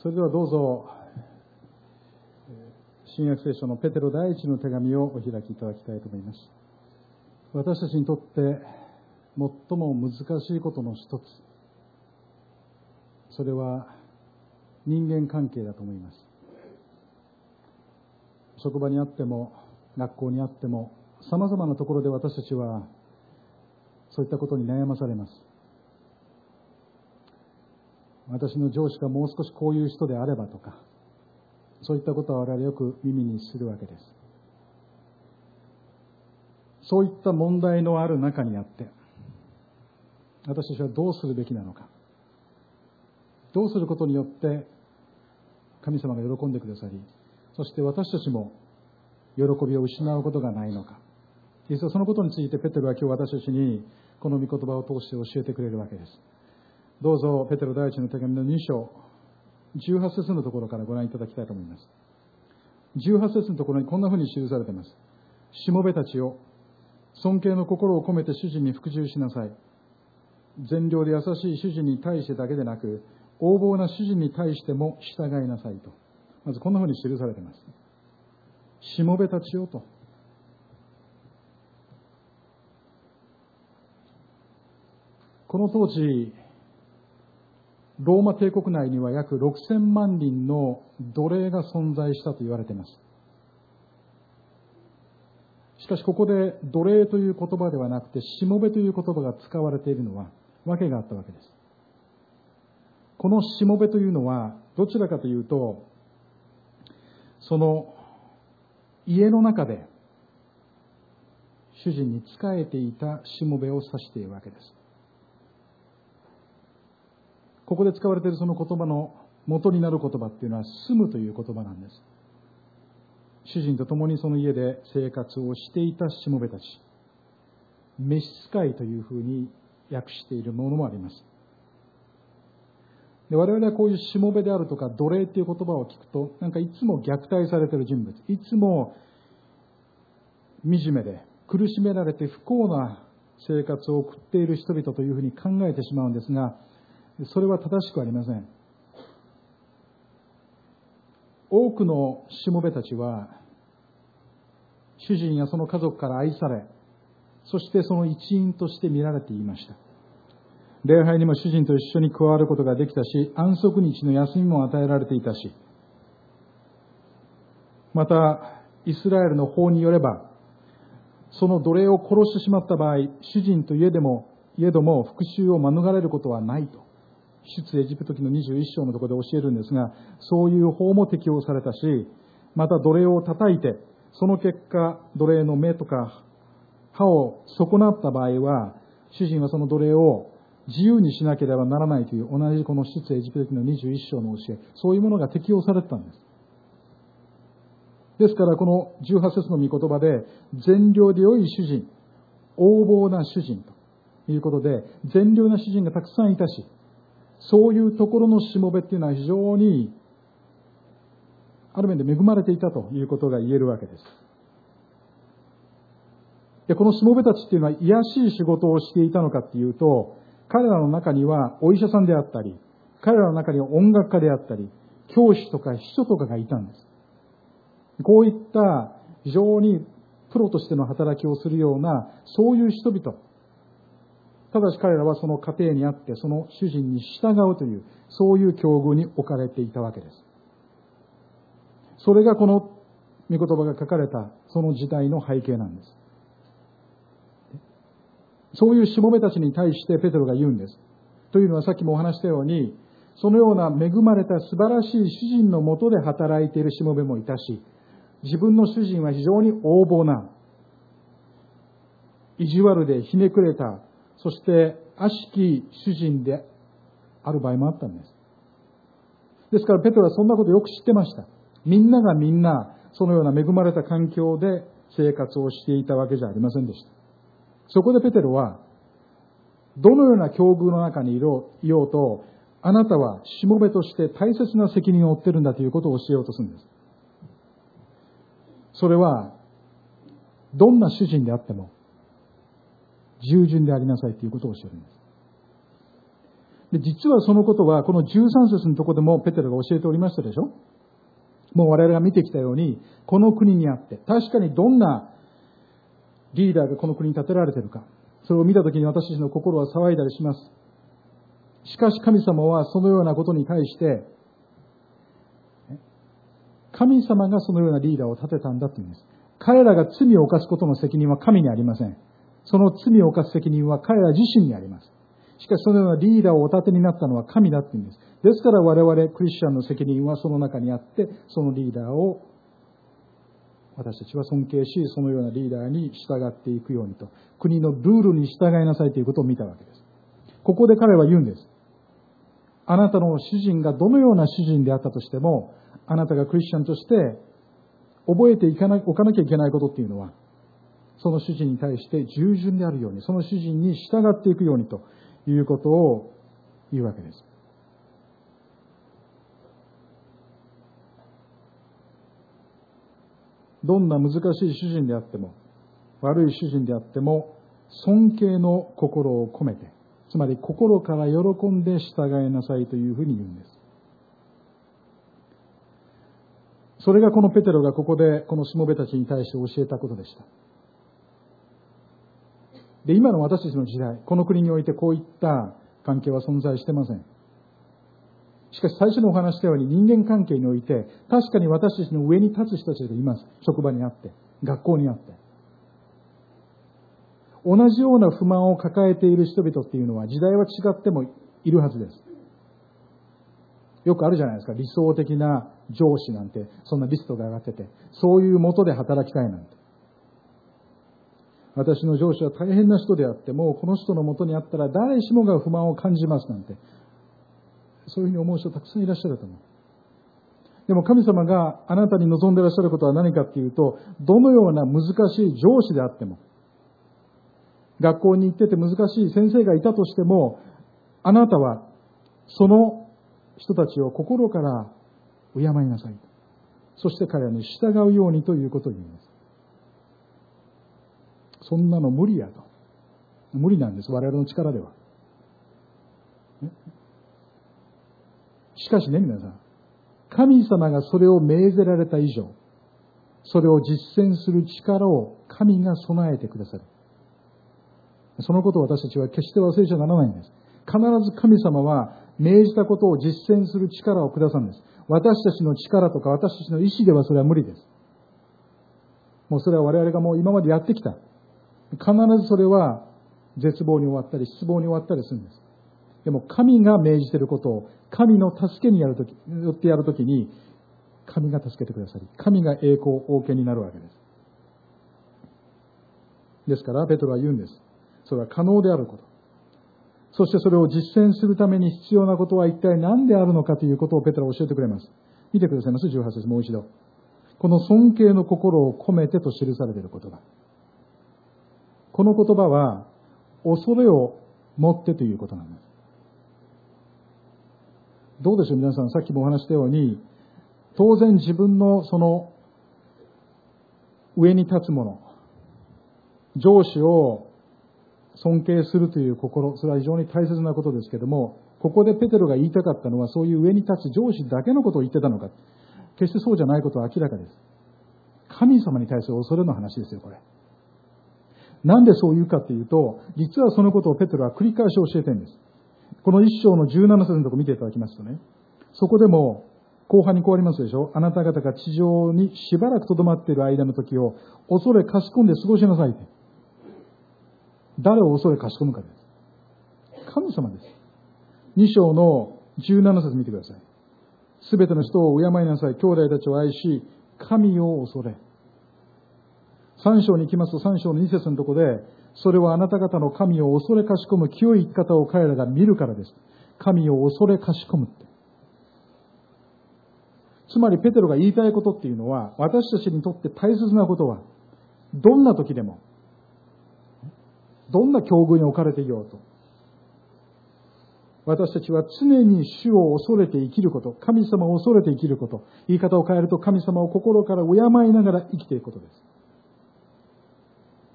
それではどうぞ新約聖書のペテロ第一の手紙をお開きいただきたいと思います。私たちにとって最も難しいことの一つ、それは人間関係だと思います。職場にあっても学校にあっても様々なところで私たちはそういったことに悩まされます。私の上司がもう少しこういう人であればとか、そういったことは我々よく耳にするわけです。そういった問題のある中にあって、私たちはどうするべきなのか、どうすることによって神様が喜んでくださり、そして私たちも喜びを失うことがないのか、実はそのことについてペテロは今日私たちにこの御言葉を通して教えてくれるわけです。どうぞペテロ第一の手紙の2章18節のところからご覧いただきたいと思います。18節のところにこんなふうに記されています。しもべたちよ、尊敬の心を込めて主人に服従しなさい。善良で優しい主人に対してだけでなく、横暴な主人に対しても従いなさいと。まずこんなふうに記されています。しもべたちよと。この当時、ローマ帝国内には約6000万人の奴隷が存在したと言われています。しかしここで奴隷という言葉ではなくてしもべという言葉が使われているのは訳があったわけです。このしもべというのはどちらかというと、その家の中で主人に仕えていたしもべを指しているわけです。ここで使われているその言葉の元になる言葉っていうのは住むという言葉なんです。主人と共にその家で生活をしていたしもべたち、召使いというふうに訳しているものもあります。で、我々はこういうしもべであるとか奴隷という言葉を聞くと、なんかいつも虐待されている人物、いつも惨めで苦しめられて不幸な生活を送っている人々というふうに考えてしまうんですが、それは正しくありません。多くのしもべたちは主人やその家族から愛され、そしてその一員として見られていました。礼拝にも主人と一緒に加わることができたし、安息日の休みも与えられていたし、またイスラエルの法によれば、その奴隷を殺してしまった場合、主人といえども復讐を免れることはないと、出エジプト記の21章のところで教えるんですが、そういう法も適用されたし、また奴隷を叩いて、その結果奴隷の目とか歯を損なった場合は、主人はその奴隷を自由にしなければならないという、同じこの出エジプト記の21章の教え、そういうものが適用されてたんです。ですからこの18節の御言葉で、善良で良い主人、横暴な主人ということで、善良な主人がたくさんいたし、そういうところのしもべっていうのは非常にある面で恵まれていたということが言えるわけです。で、このしもべたちっていうのは卑しい仕事をしていたのかっていうと、彼らの中にはお医者さんであったり、彼らの中には音楽家であったり、教師とか秘書とかがいたんです。こういった非常にプロとしての働きをするような、そういう人々。ただし彼らはその家庭にあって、その主人に従うという、そういう境遇に置かれていたわけです。それがこの御言葉が書かれたその時代の背景なんです。そういうしもべたちに対してペテロが言うんです。というのはさっきもお話したように、そのような恵まれた素晴らしい主人のもとで働いているしもべもいたし、自分の主人は非常に横暴な、意地悪でひねくれた、そして悪しき主人である場合もあったんです。ですからペテロはそんなことをよく知ってました。みんながみんなそのような恵まれた環境で生活をしていたわけじゃありませんでした。そこでペテロは、どのような境遇の中にいようと、あなたはしもべとして大切な責任を負っているんだということを教えようとするんです。それは、どんな主人であっても従順でありなさいということを教えるんです。 で、実はそのことは、この13節のところでもペテロが教えておりましたでしょ。もう我々が見てきたように、この国にあって、確かにどんなリーダーがこの国に立てられているか、それを見たときに私たちの心は騒いだりします。しかし神様はそのようなことに対して、神様がそのようなリーダーを立てたんだというんです。彼らが罪を犯すことの責任は神にありません。その罪を犯す責任は彼ら自身にあります。しかしそのようなリーダーをお立てになったのは神だっていうんです。ですから我々クリスチャンの責任はその中にあって、そのリーダーを私たちは尊敬し、そのようなリーダーに従っていくようにと、国のルールに従いなさいということを見たわけです。ここで彼は言うんです。あなたの主人がどのような主人であったとしても、あなたがクリスチャンとして覚えておかなきゃいけないことっていうのは、その主人に対して従順であるように、その主人に従っていくようにということを言うわけです。どんな難しい主人であっても、悪い主人であっても、尊敬の心を込めて、つまり心から喜んで従いなさいというふうに言うんです。それがこのペテロがここでこのしもべたちに対して教えたことでした。で、今の私たちの時代、この国においてこういった関係は存在してません。しかし最初にお話したように人間関係において確かに私たちの上に立つ人たちがいます。職場にあって、学校にあって。同じような不満を抱えている人々っていうのは時代は違ってもいるはずです。よくあるじゃないですか。理想的な上司なんて、そんなリストが上がってて、そういう元で働きたいなんて。私の上司は大変な人であっても、この人の元にあったら誰しもが不満を感じますなんて。そういうふうに思う人たくさんいらっしゃると思う。でも神様があなたに望んでいらっしゃることは何かっていうと、どのような難しい上司であっても、学校に行ってて難しい先生がいたとしても、あなたはその人たちを心から敬いなさい。そして彼らに従うようにということを言います。そんなの無理やと。無理なんです、我々の力では。しかしね、皆さん、神様がそれを命ぜられた以上、それを実践する力を神が備えてくださる。そのことを私たちは決して忘れちゃならないんです。必ず神様は命じたことを実践する力をくださるんです。私たちの力とか私たちの意志ではそれは無理です。もうそれは我々がもう今までやってきた。必ずそれは絶望に終わったり失望に終わったりするんです。でも神が命じていることを神の助けによってやるときに神が助けてくださり、神が栄光をお受けになるわけです。ですからペトロは言うんです。それは可能であること。そしてそれを実践するために必要なことは一体何であるのかということをペトロは教えてくれます。見てくださいます。18節もう一度。この尊敬の心を込めてと記されている言葉。この言葉は恐れを持ってということなんです。どうでしょう皆さん、さっきもお話したように、当然自分のその上に立つもの、上司を尊敬するという心、それは非常に大切なことですけども、ここでペテロが言いたかったのはそういう上に立つ上司だけのことを言ってたのか。決してそうじゃないことは明らかです。神様に対する恐れの話ですよ、これ。なんでそう言うかっていうと、実はそのことをペテロは繰り返し教えてるんです。この一章の17節のところ見ていただきますとね、そこでも後半にこうありますでしょ。あなた方が地上にしばらくとどまっている間の時を恐れかしこんで過ごしなさいって。誰を恐れかしこむかです。神様です。2章の17節見てください。すべての人を敬いなさい。兄弟たちを愛し、神を恐れ。3章に行きますと3章の2節のところで、それはあなた方の神を恐れかしこむ清い生き方を彼らが見るからです。神を恐れかしこむって。つまりペテロが言いたいことっていうのは、私たちにとって大切なことは、どんな時でも、どんな境遇に置かれていようと、私たちは常に主を恐れて生きること、神様を恐れて生きること、言い方を変えると神様を心から敬いながら生きていくことです。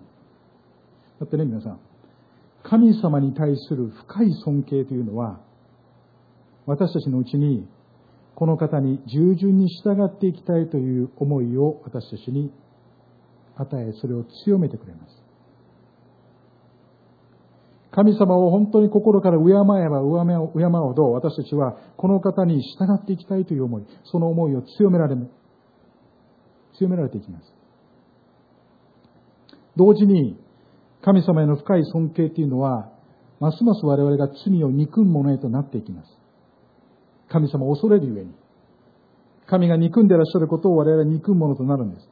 だってね、皆さん、神様に対する深い尊敬というのは、 私たちのうちにこの方に従順に従っていきたいという思いを私たちに与え、それを強めてくれます。神様を本当に心から敬えば敬うほど、私たちはこの方に従っていきたいという思い、その思いを強められていきます。同時に、神様への深い尊敬というのは、ますます我々が罪を憎むものへとなっていきます。神様を恐れるゆえに、神が憎んでいらっしゃることを我々は憎むものとなるんです。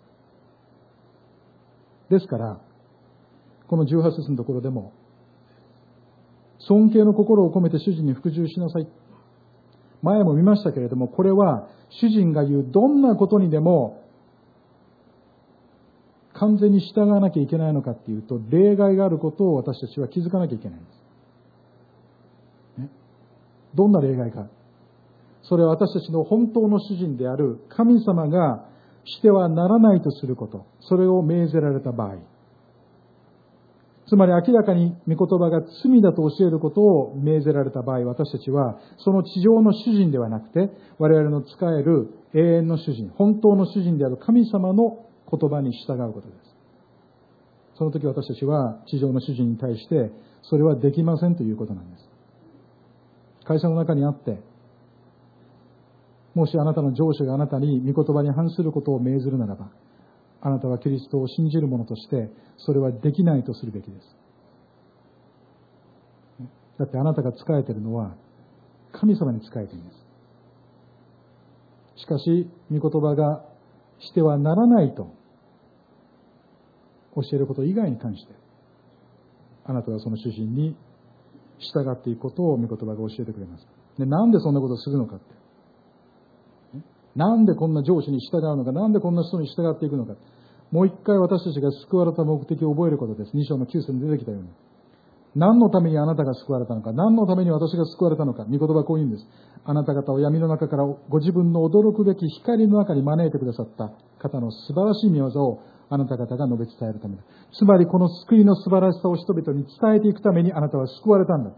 ですから、この18節のところでも、尊敬の心を込めて主人に服従しなさい。前も見ましたけれども、これは主人が言うどんなことにでも完全に従わなきゃいけないのかっていうと、例外があることを私たちは気づかなきゃいけないんです。ね、どんな例外か。それは私たちの本当の主人である神様がしてはならないとすること、それを命ぜられた場合。つまり明らかに御言葉が罪だと教えることを命ぜられた場合、私たちはその地上の主人ではなくて、我々の仕える永遠の主人、本当の主人である神様の言葉に従うことです。その時私たちは地上の主人に対してそれはできませんということなんです。会社の中にあって、もしあなたの上司があなたに御言葉に反することを命ずるならば、あなたはキリストを信じる者としてそれはできないとするべきです。だってあなたが仕えているのは神様に仕えているんです。しかし御言葉がしてはならないと教えること以外に関して、あなたはその主人に従っていくことを御言葉が教えてくれます。で、なんでそんなことをするのかって。なんでこんな上司に従うのか、なんでこんな人に従っていくのか。もう一回私たちが救われた目的を覚えることです。2章の9節に出てきたように。何のためにあなたが救われたのか、何のために私が救われたのか、御言葉はこう言うんです。あなた方を闇の中からご自分の驚くべき光の中に招いてくださった方の素晴らしい御業をあなた方が述べ伝えるためだ。つまりこの救いの素晴らしさを人々に伝えていくためにあなたは救われたんだって。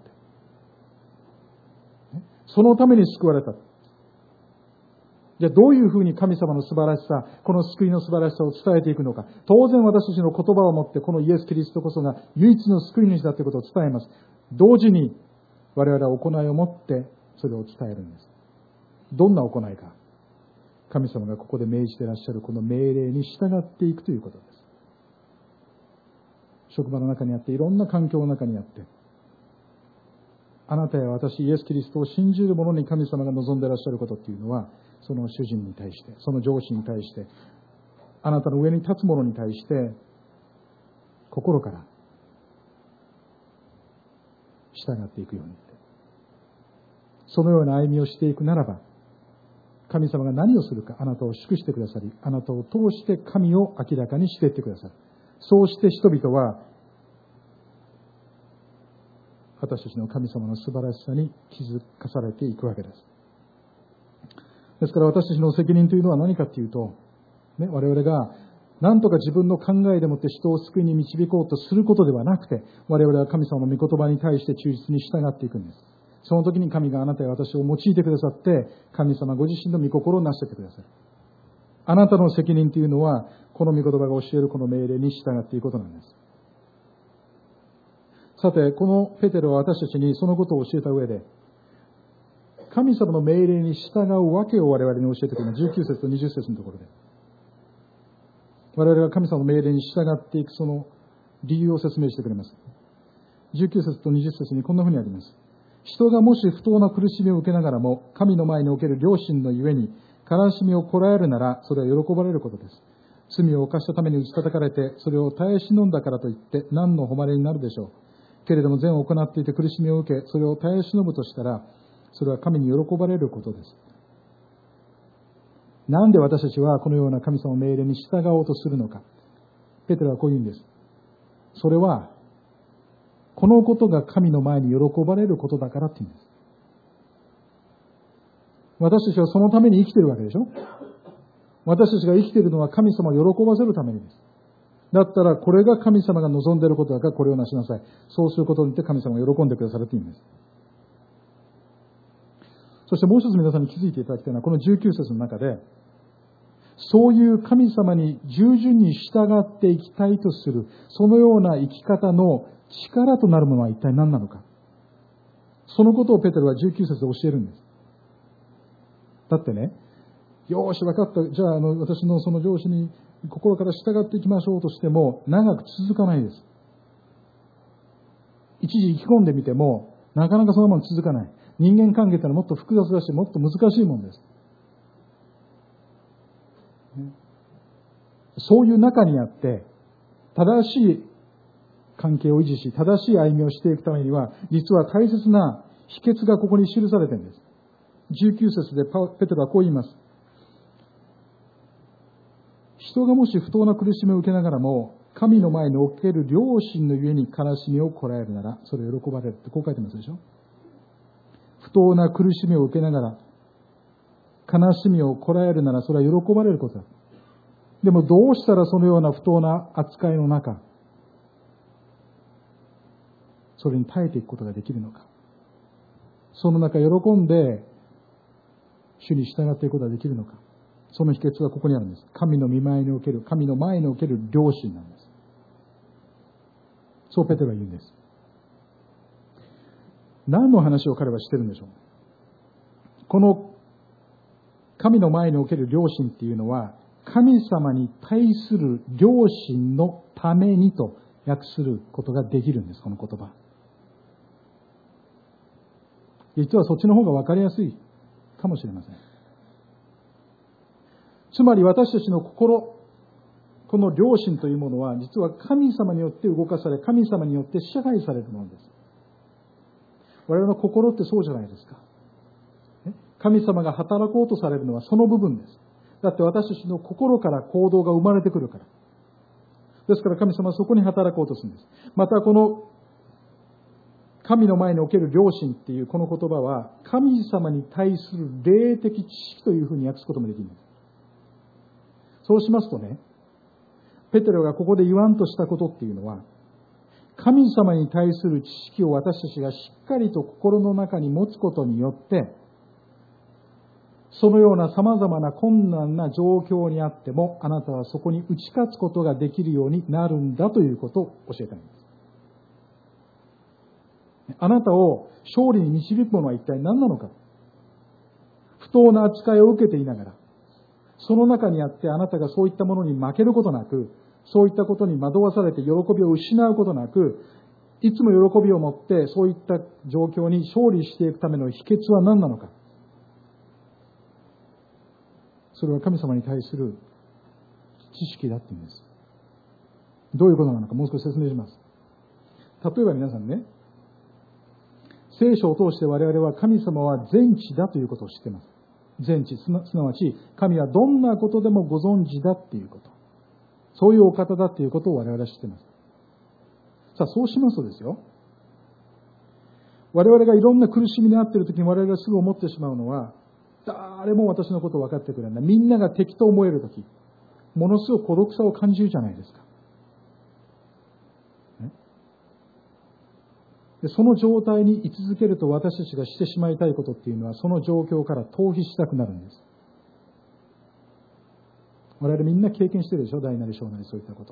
そのために救われた。じゃあどういうふうに神様の素晴らしさ、この救いの素晴らしさを伝えていくのか。当然私たちの言葉をもってこのイエス・キリストこそが唯一の救い主だということを伝えます。同時に我々は行いをもってそれを伝えるんです。どんな行いか。神様がここで命じていらっしゃるこの命令に従っていくということです。職場の中にあって、いろんな環境の中にあって、あなたや私、イエス・キリストを信じる者に神様が望んでいらっしゃることっていうのは、その主人に対して、その上司に対して、あなたの上に立つ者に対して、心から従っていくように。そのような歩みをしていくならば、神様が何をするか、あなたを祝してくださり、あなたを通して神を明らかにしていってくださる。そうして人々は、私たちの神様の素晴らしさに気づかされていくわけです。ですから私たちの責任というのは何かというと、我々が何とか自分の考えでもって人を救いに導こうとすることではなくて、我々は神様の御言葉に対して忠実に従っていくんです。その時に神があなたや私を用いてくださって、神様ご自身の御心をなしていってくださる。あなたの責任というのは、この御言葉が教えるこの命令に従っていくことなんです。さて、このペテロは私たちにそのことを教えた上で、神様の命令に従うわけを我々に教えてくれます。19節と20節のところで。我々が神様の命令に従っていくその理由を説明してくれます。19節と20節にこんなふうにあります。人がもし不当な苦しみを受けながらも、神の前における良心のゆえに、悲しみをこらえるなら、それは喜ばれることです。罪を犯したために打ち叩かれて、それを耐え忍んだからといって、何の誉れになるでしょう。けれども善を行っていて苦しみを受け、それを耐え忍ぶとしたら、それは神に喜ばれることです。なんで私たちはこのような神様の命令に従おうとするのか。ペテロはこう言うんです。それは、このことが神の前に喜ばれることだからって言うんです。私たちはそのために生きているわけでしょ。私たちが生きているのは神様を喜ばせるためにです。だったらこれが神様が望んでいることだからこれをなしなさい。そうすることによって神様が喜んでくださるというんです。 そしてもう一つ皆さんに気づいていただきたいのは、この19節の中で、そういう神様に従順に従っていきたいとする、そのような生き方の力となるものは一体何なのか。そのことをペテロは19節で教えるんです。だってね、よーし分かった、じゃあ私のその上司に心から従っていきましょうとしても、長く続かないです。一時生き込んでみても、なかなかそのまま続かない。人間関係ってのはもっと複雑だし、もっと難しいもんです。そういう中にあって、正しい関係を維持し、正しい歩みをしていくためには、実は大切な秘訣がここに記されているんです。19節でペテロはこう言います。人がもし不当な苦しみを受けながらも、神の前における良心のゆえに悲しみをこらえるなら、それを喜ばれるってこう書いてますでしょ。不当な苦しみを受けながら、悲しみをこらえるなら、それは喜ばれることだ。でもどうしたらそのような不当な扱いの中、それに耐えていくことができるのか。その中、喜んで、主に従っていくことができるのか。その秘訣はここにあるんです。神の御前における、神の前における良心なんです。そうペテロは言うんです。何の話を彼はしてるんでしょう。この神の前における良心っていうのは、神様に対する良心のためにと訳することができるんです、この言葉。実はそっちの方が分かりやすいかもしれません。つまり私たちの心、この良心というものは、実は神様によって動かされ、神様によって支配されるものです。我々の心ってそうじゃないですか。神様が働こうとされるのはその部分です。だって私たちの心から行動が生まれてくるから。ですから神様はそこに働こうとするんです。またこの神の前における良心っていうこの言葉は、神様に対する霊的知識というふうに訳すこともできるんです。そうしますとね、ペテロがここで言わんとしたことっていうのは、神様に対する知識を私たちがしっかりと心の中に持つことによって、そのような様々な困難な状況にあっても、あなたはそこに打ち勝つことができるようになるんだということを教えたいんです。あなたを勝利に導くものは一体何なのか。不当な扱いを受けていながら、その中にあってあなたがそういったものに負けることなく、そういったことに惑わされて喜びを失うことなく、いつも喜びを持ってそういった状況に勝利していくための秘訣は何なのか。それは神様に対する知識だって言うんです。どういうことなのかもう少し説明します。例えば皆さんね、聖書を通して我々は神様は全知だということを知っています。全知、すなわち神はどんなことでもご存知だっていうこと。そういうお方だっていうことを我々は知っています。さあそうしますとですよ、我々がいろんな苦しみに遭っているときに我々がすぐ思ってしまうのは、誰も私のことを分かってくれない。みんなが敵と思えるとき、ものすごく孤独さを感じるじゃないですか。でその状態に居続けると私たちがしてしまいたいことっていうのは、その状況から逃避したくなるんです。我々みんな経験してるでしょ、大なり小なりそういったこと。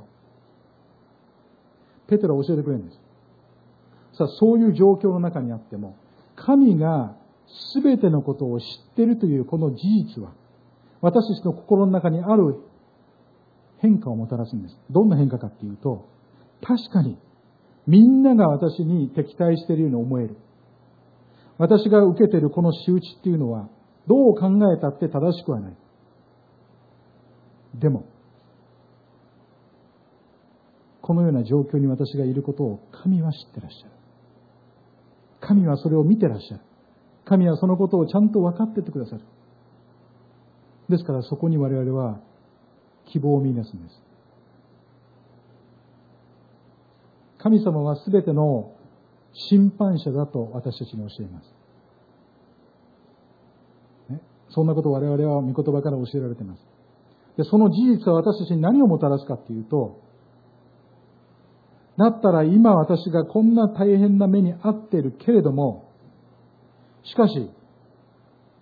ペテロは教えてくれるんです。さあ、そういう状況の中にあっても、神が全てのことを知っているというこの事実は、私たちの心の中にある変化をもたらすんです。どんな変化かっていうと、確かにみんなが私に敵対しているように思える。私が受けているこの仕打ちっていうのは、どう考えたって正しくはない。でも、このような状況に私がいることを神は知ってらっしゃる。神はそれを見てらっしゃる。神はそのことをちゃんと分かっててくださる。ですからそこに我々は希望を見出すんです。神様はすべての審判者だと私たちに教えます。ね、そんなことを我々は御言葉から教えられています。で、その事実は私たちに何をもたらすかっていうと、だったら今私がこんな大変な目に遭っているけれども、しかし、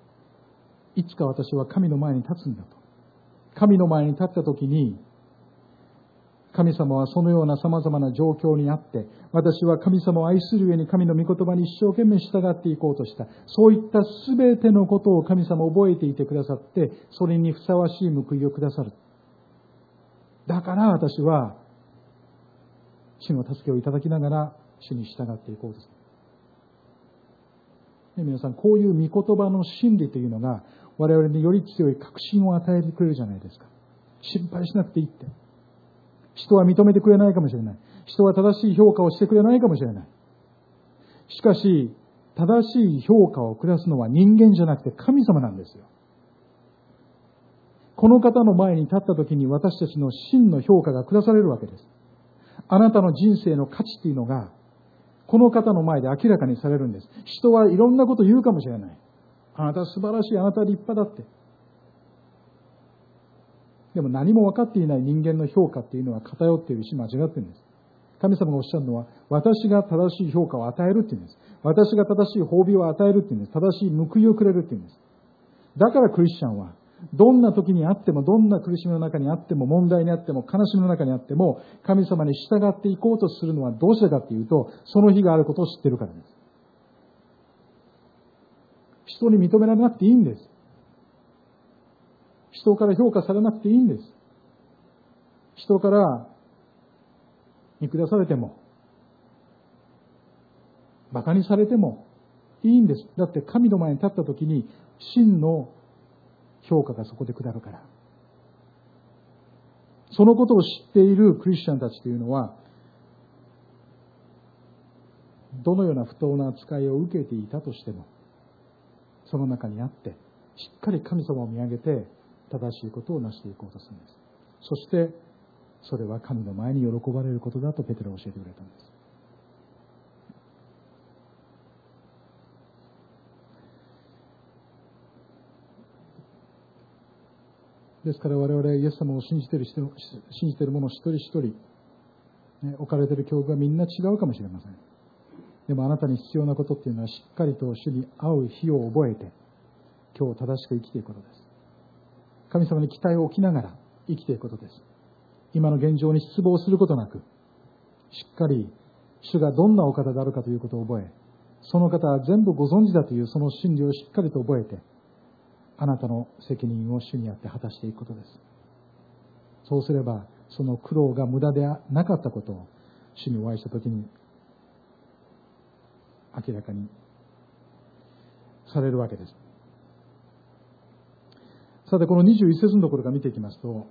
いつか私は神の前に立つんだと。神の前に立ったときに、神様はそのような様々な状況にあって、私は神様を愛する上に神の御言葉に一生懸命従っていこうとした。そういったすべてのことを神様覚えていてくださって、それにふさわしい報いをくださる。だから私は、主の助けをいただきながら、主に従っていこうとする。皆さん、こういう御言葉の真理というのが、我々により強い確信を与えてくれるじゃないですか。心配しなくていいって。人は認めてくれないかもしれない。人は正しい評価をしてくれないかもしれない。しかし、正しい評価を下すのは人間じゃなくて神様なんですよ。この方の前に立った時に私たちの真の評価が下されるわけです。あなたの人生の価値というのが、この方の前で明らかにされるんです。人はいろんなことを言うかもしれない。あなたは素晴らしい、あなたは立派だって。でも何も分かっていない人間の評価っていうのは偏っているし間違っているんです。神様がおっしゃるのは、私が正しい評価を与えるって言うんです。私が正しい褒美を与えるって言うんです。正しい報いをくれるって言うんです。だからクリスチャンは、どんな時にあっても、どんな苦しみの中にあっても、問題にあっても、悲しみの中にあっても、神様に従っていこうとするのはどうしてかっていうと、その日があることを知っているからです。人に認められなくていいんです。人から評価されなくていいんです。人から見下されても、馬鹿にされてもいいんです。だって神の前に立った時に真の評価がそこで下るから。そのことを知っているクリスチャンたちというのは、どのような不当な扱いを受けていたとしても、その中にあって、しっかり神様を見上げて、正しいことを成していこうとするんです。そして、それは神の前に喜ばれることだとペテロは教えてくれたんです。ですから我々イエス様を信じている者一人一人、置かれている境遇はみんな違うかもしれません。でもあなたに必要なことっていうのはしっかりと主に会う日を覚えて、今日正しく生きていくことです。神様に期待を置きながら生きていくことです。今の現状に失望することなく、しっかり主がどんなお方であるかということを覚え、その方は全部ご存知だというその真理をしっかりと覚えて、あなたの責任を主にあって果たしていくことです。そうすれば、その苦労が無駄でなかったことを主にお会いしたときに明らかにされるわけです。さて、この21節のところから見ていきますと、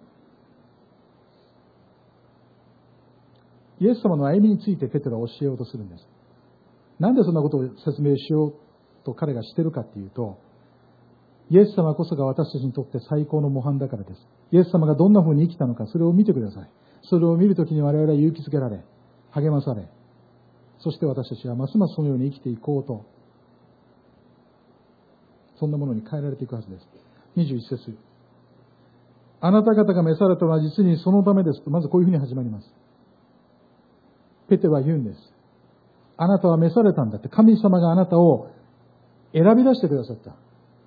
イエス様の歩みについてペテロは教えようとするんです。なんでそんなことを説明しようと彼がしているかっていうと、イエス様こそが私たちにとって最高の模範だからです。イエス様がどんな風に生きたのか、それを見てください。それを見るときに我々は勇気づけられ、励まされ、そして私たちはますますそのように生きていこうと、そんなものに変えられていくはずです。21節。あなた方が召されたのは実にそのためですと、まずこういうふうに始まります。ペテロは言うんです。あなたは召されたんだって、神様があなたを選び出してくださった。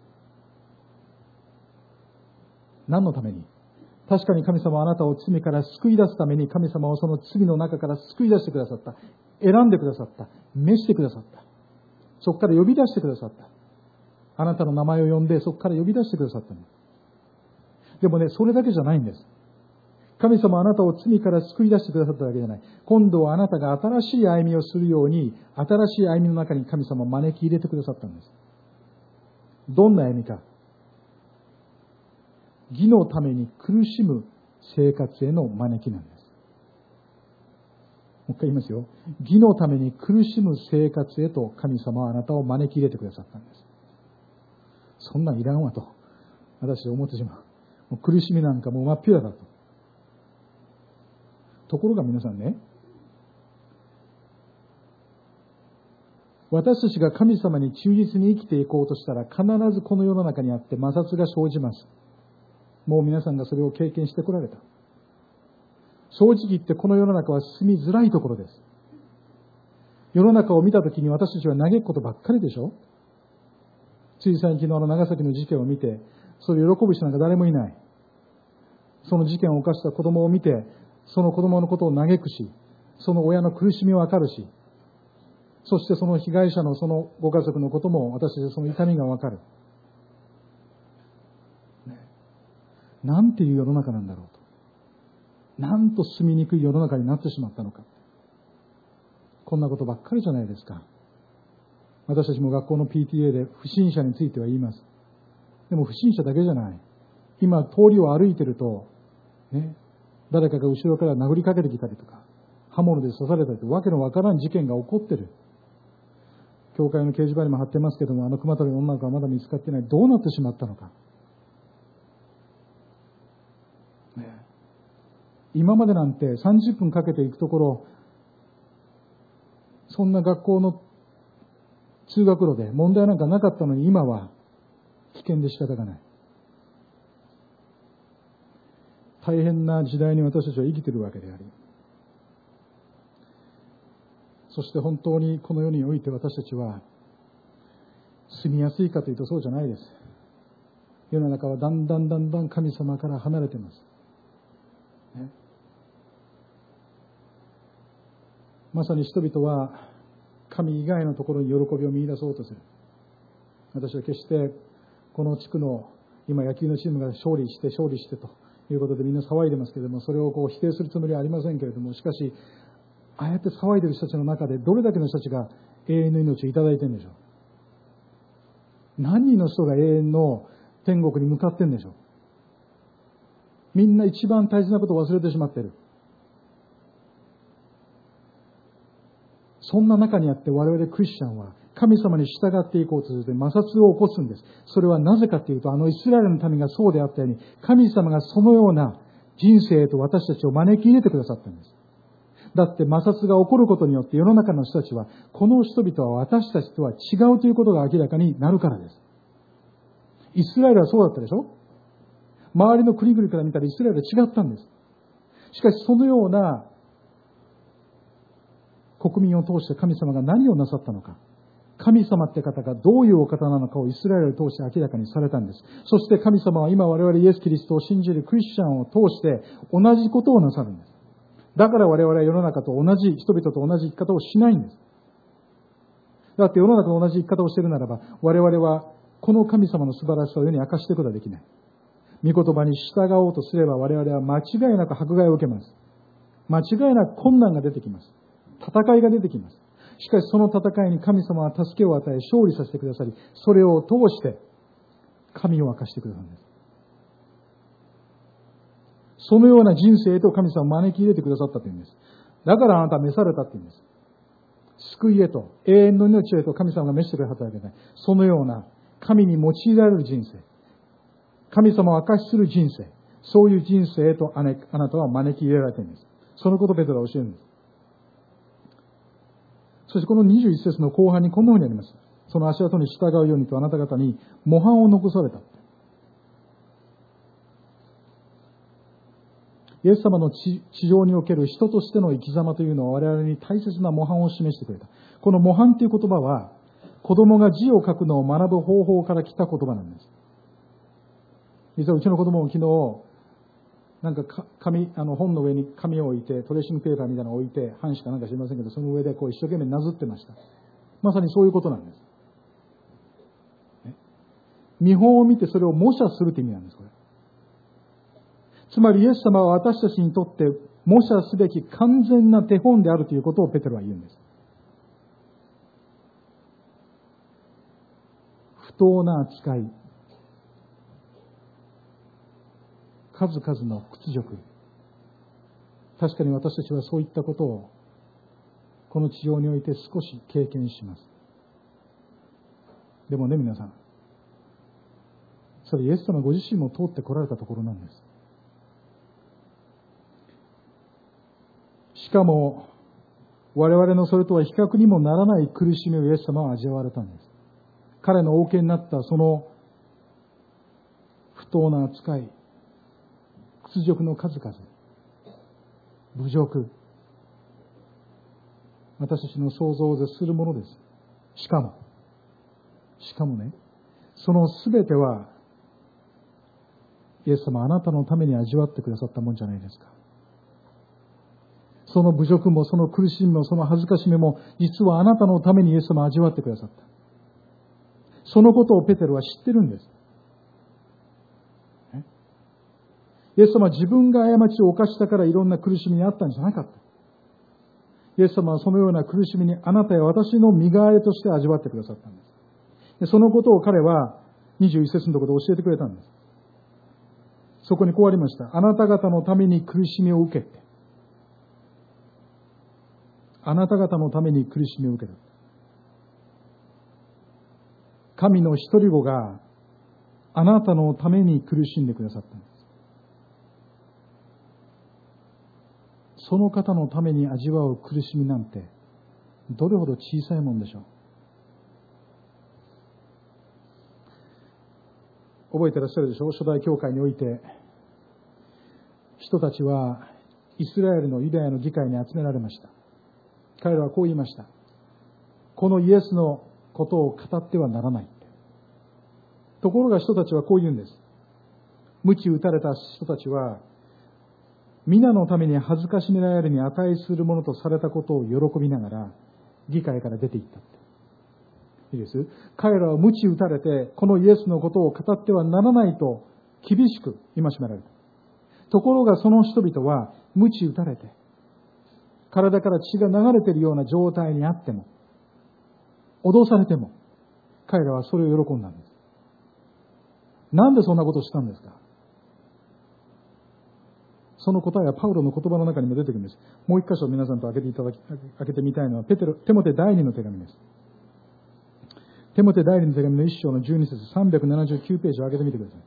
何のために？確かに神様はあなたを罪から救い出すために、神様をその罪の中から救い出してくださった。選んでくださった。召してくださった。そこから呼び出してくださった。あなたの名前を呼んで、そこから呼び出してくださったの。でもね、それだけじゃないんです。神様はあなたを罪から救い出してくださっただけじゃない。今度はあなたが新しい歩みをするように、新しい歩みの中に神様を招き入れてくださったんです。どんな歩みか。義のために苦しむ生活への招きなんです。もう一回言いますよ。義のために苦しむ生活へと神様はあなたを招き入れてくださったんです。そんなんいらんわと私は思ってしまう。もう苦しみなんかもう真っ平だと。ところが皆さんね、私たちが神様に忠実に生きていこうとしたら必ずこの世の中にあって摩擦が生じます。もう皆さんがそれを経験してこられた。正直言ってこの世の中は住みづらいところです。世の中を見たときに私たちは嘆くことばっかりでしょ。 つい最近の長崎の事件を見て、それを喜ぶ人なんか誰もいない。その事件を犯した子供を見て、その子供のことを嘆くし、その親の苦しみはわかるし、そしてその被害者のそのご家族のことも私たちその痛みがわかる。なんていう世の中なんだろうと。なんと住みにくい世の中になってしまったのか。こんなことばっかりじゃないですか。私たちも学校の PTA で不審者については言います。でも不審者だけじゃない。今通りを歩いてると、誰かが後ろから殴りかけてきたりとか、刃物で刺されたりとわけのわからん事件が起こってる。教会の掲示板にも貼ってますけども、熊取の女の子はまだ見つかっていない。どうなってしまったのか。今までなんて30分かけて行くところ、そんな学校の通学路で問題なんかなかったのに、今は危険で仕方がない。大変な時代に私たちは生きているわけであり、そして本当にこの世において私たちは住みやすいかというとそうじゃないです。世の中はだんだん神様から離れています。まさに人々は神以外のところに喜びを見出そうとする。私は決してこの地区の今野球のチームが勝利してということでみんな騒いでますけれども、それを否定するつもりはありませんけれども、しかしああやって騒いでいる人たちの中でどれだけの人たちが永遠の命をいただいているんでしょう。何人の人が永遠の天国に向かっているんでしょう。みんな一番大事なことを忘れてしまっている。そんな中にあって我々クリスチャンは神様に従っていこうとすると摩擦を起こすんです。それはなぜかというと、イスラエルの民がそうであったように、神様がそのような人生へと私たちを招き入れてくださったんです。だって摩擦が起こることによって世の中の人たちは、この人々は私たちとは違うということが明らかになるからです。イスラエルはそうだったでしょ？周りの国々から見たらイスラエルは違ったんです。しかしそのような国民を通して神様が何をなさったのか。神様って方がどういうお方なのかをイスラエルを通して明らかにされたんです。そして神様は今我々イエス・キリストを信じるクリスチャンを通して同じことをなさるんです。だから我々は世の中と同じ、人々と同じ生き方をしないんです。だって世の中と同じ生き方をしているならば、我々はこの神様の素晴らしさを世に明かしていくことはできない。御言葉に従おうとすれば我々は間違いなく迫害を受けます。間違いなく困難が出てきます。戦いが出てきます。しかしその戦いに神様は助けを与え勝利させてくださり、それを通して神を明かしてくださるんです。そのような人生へと神様を招き入れてくださったというんです。だからあなたは召されたというんです。救いへと、永遠の命へと神様が召してくださったわけで、そのような神に用いられる人生、神様を明かしする人生、そういう人生へとあなたは招き入れられているんです。そのことをペテロは教えるんです。そしてこの21節の後半にこんなふうにあります。その足跡に従うようにとあなた方に模範を残された。イエス様の地上における人としての生き様というのは我々に大切な模範を示してくれた。この模範という言葉は子供が字を書くのを学ぶ方法から来た言葉なんです。実はうちの子供も昨日なんか本の上に紙を置いて、トレーシングペーパーみたいなのを置いて、半紙かなんか知りませんけど、その上で一生懸命なぞってました。まさにそういうことなんです。見本を見てそれを模写するという意味なんです、これ。つまりイエス様は私たちにとって模写すべき完全な手本であるということをペテロは言うんです。不当な扱い、数々の屈辱。確かに私たちはそういったことをこの地上において少し経験します。でもね、皆さん、それイエス様ご自身も通ってこられたところなんです。しかも我々のそれとは比較にもならない苦しみをイエス様は味わわれたんです。彼のお受けになったその不当な扱い、屈辱の数々、侮辱、私たちの想像を絶するものです。しかもね、 そのすべてはイエス様あなたのために味わってくださったもんじゃないですか。その侮辱もその苦しみもその恥ずかしみも実はあなたのためにイエス様は味わってくださった。そのことをペテロは知ってるんです。イエス様は自分が過ちを犯したからいろんな苦しみにあったんじゃなかった。イエス様はそのような苦しみにあなたや私の身代わりとして味わってくださったんです。でそのことを彼は21節のところで教えてくれたんです。そこにこうありました。あなた方のために苦しみを受けて。あなた方のために苦しみを受けた。神の一人子があなたのために苦しんでくださったんです。その方のために味わう苦しみなんてどれほど小さいもんでしょう。覚えてらっしゃるでしょう。初代教会において人たちはイスラエルのユダヤの議会に集められました。彼らはこう言いました。このイエスのことを語ってはならない。ところが人たちはこう言うんです。鞭打たれた人たちは皆のために恥ずかしめられるに値するものとされたことを喜びながら議会から出て行った。いいです。彼らは鞭打たれてこのイエスのことを語ってはならないと厳しく戒められた。ところがその人々は鞭打たれて体から血が流れているような状態にあっても脅されても彼らはそれを喜んだんです。なんでそんなことをしたんですか。その答えはパウロの言葉の中にも出てくるんです。もう一箇所皆さんと開けてみたいのはテモテ第2の手紙です。テモテ第2の手紙の1章の12節379ページを開けてみてください。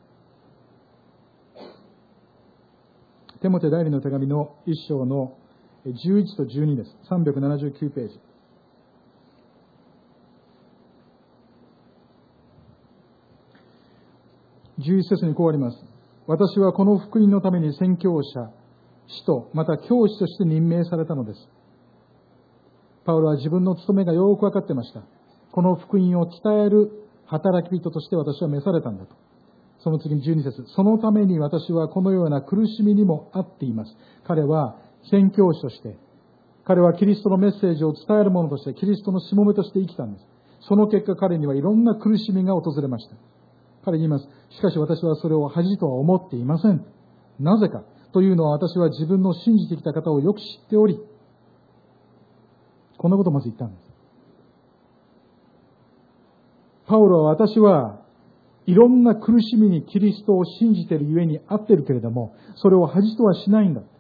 テモテ第2の手紙の1章の11と12です。379ページ。11節にこうあります。私はこの福音のために宣教者、使徒、また教師として任命されたのです。パウロは自分の務めがよくわかっていました。この福音を伝える働き人として私は召されたんだと。その次に12節。そのために私はこのような苦しみにもあっています。彼は宣教師として、彼はキリストのメッセージを伝える者として、キリストのしもべとして生きたんです。その結果彼にはいろんな苦しみが訪れました。彼に言います。しかし私はそれを恥とは思っていません。なぜかというのは私は自分の信じてきた方をよく知っており、こんなことをまず言ったんです。パウロは私はいろんな苦しみにキリストを信じているゆえに合っているけれども、それを恥とはしないんだ。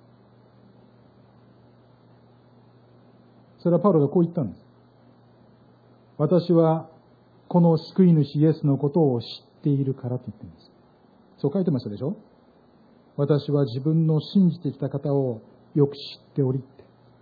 それはパウロがこう言ったんです。私はこの救い主イエスのことを知っているからと言っています。そう書いてましたでしょ。私は自分の信じてきた方をよく知っておりって。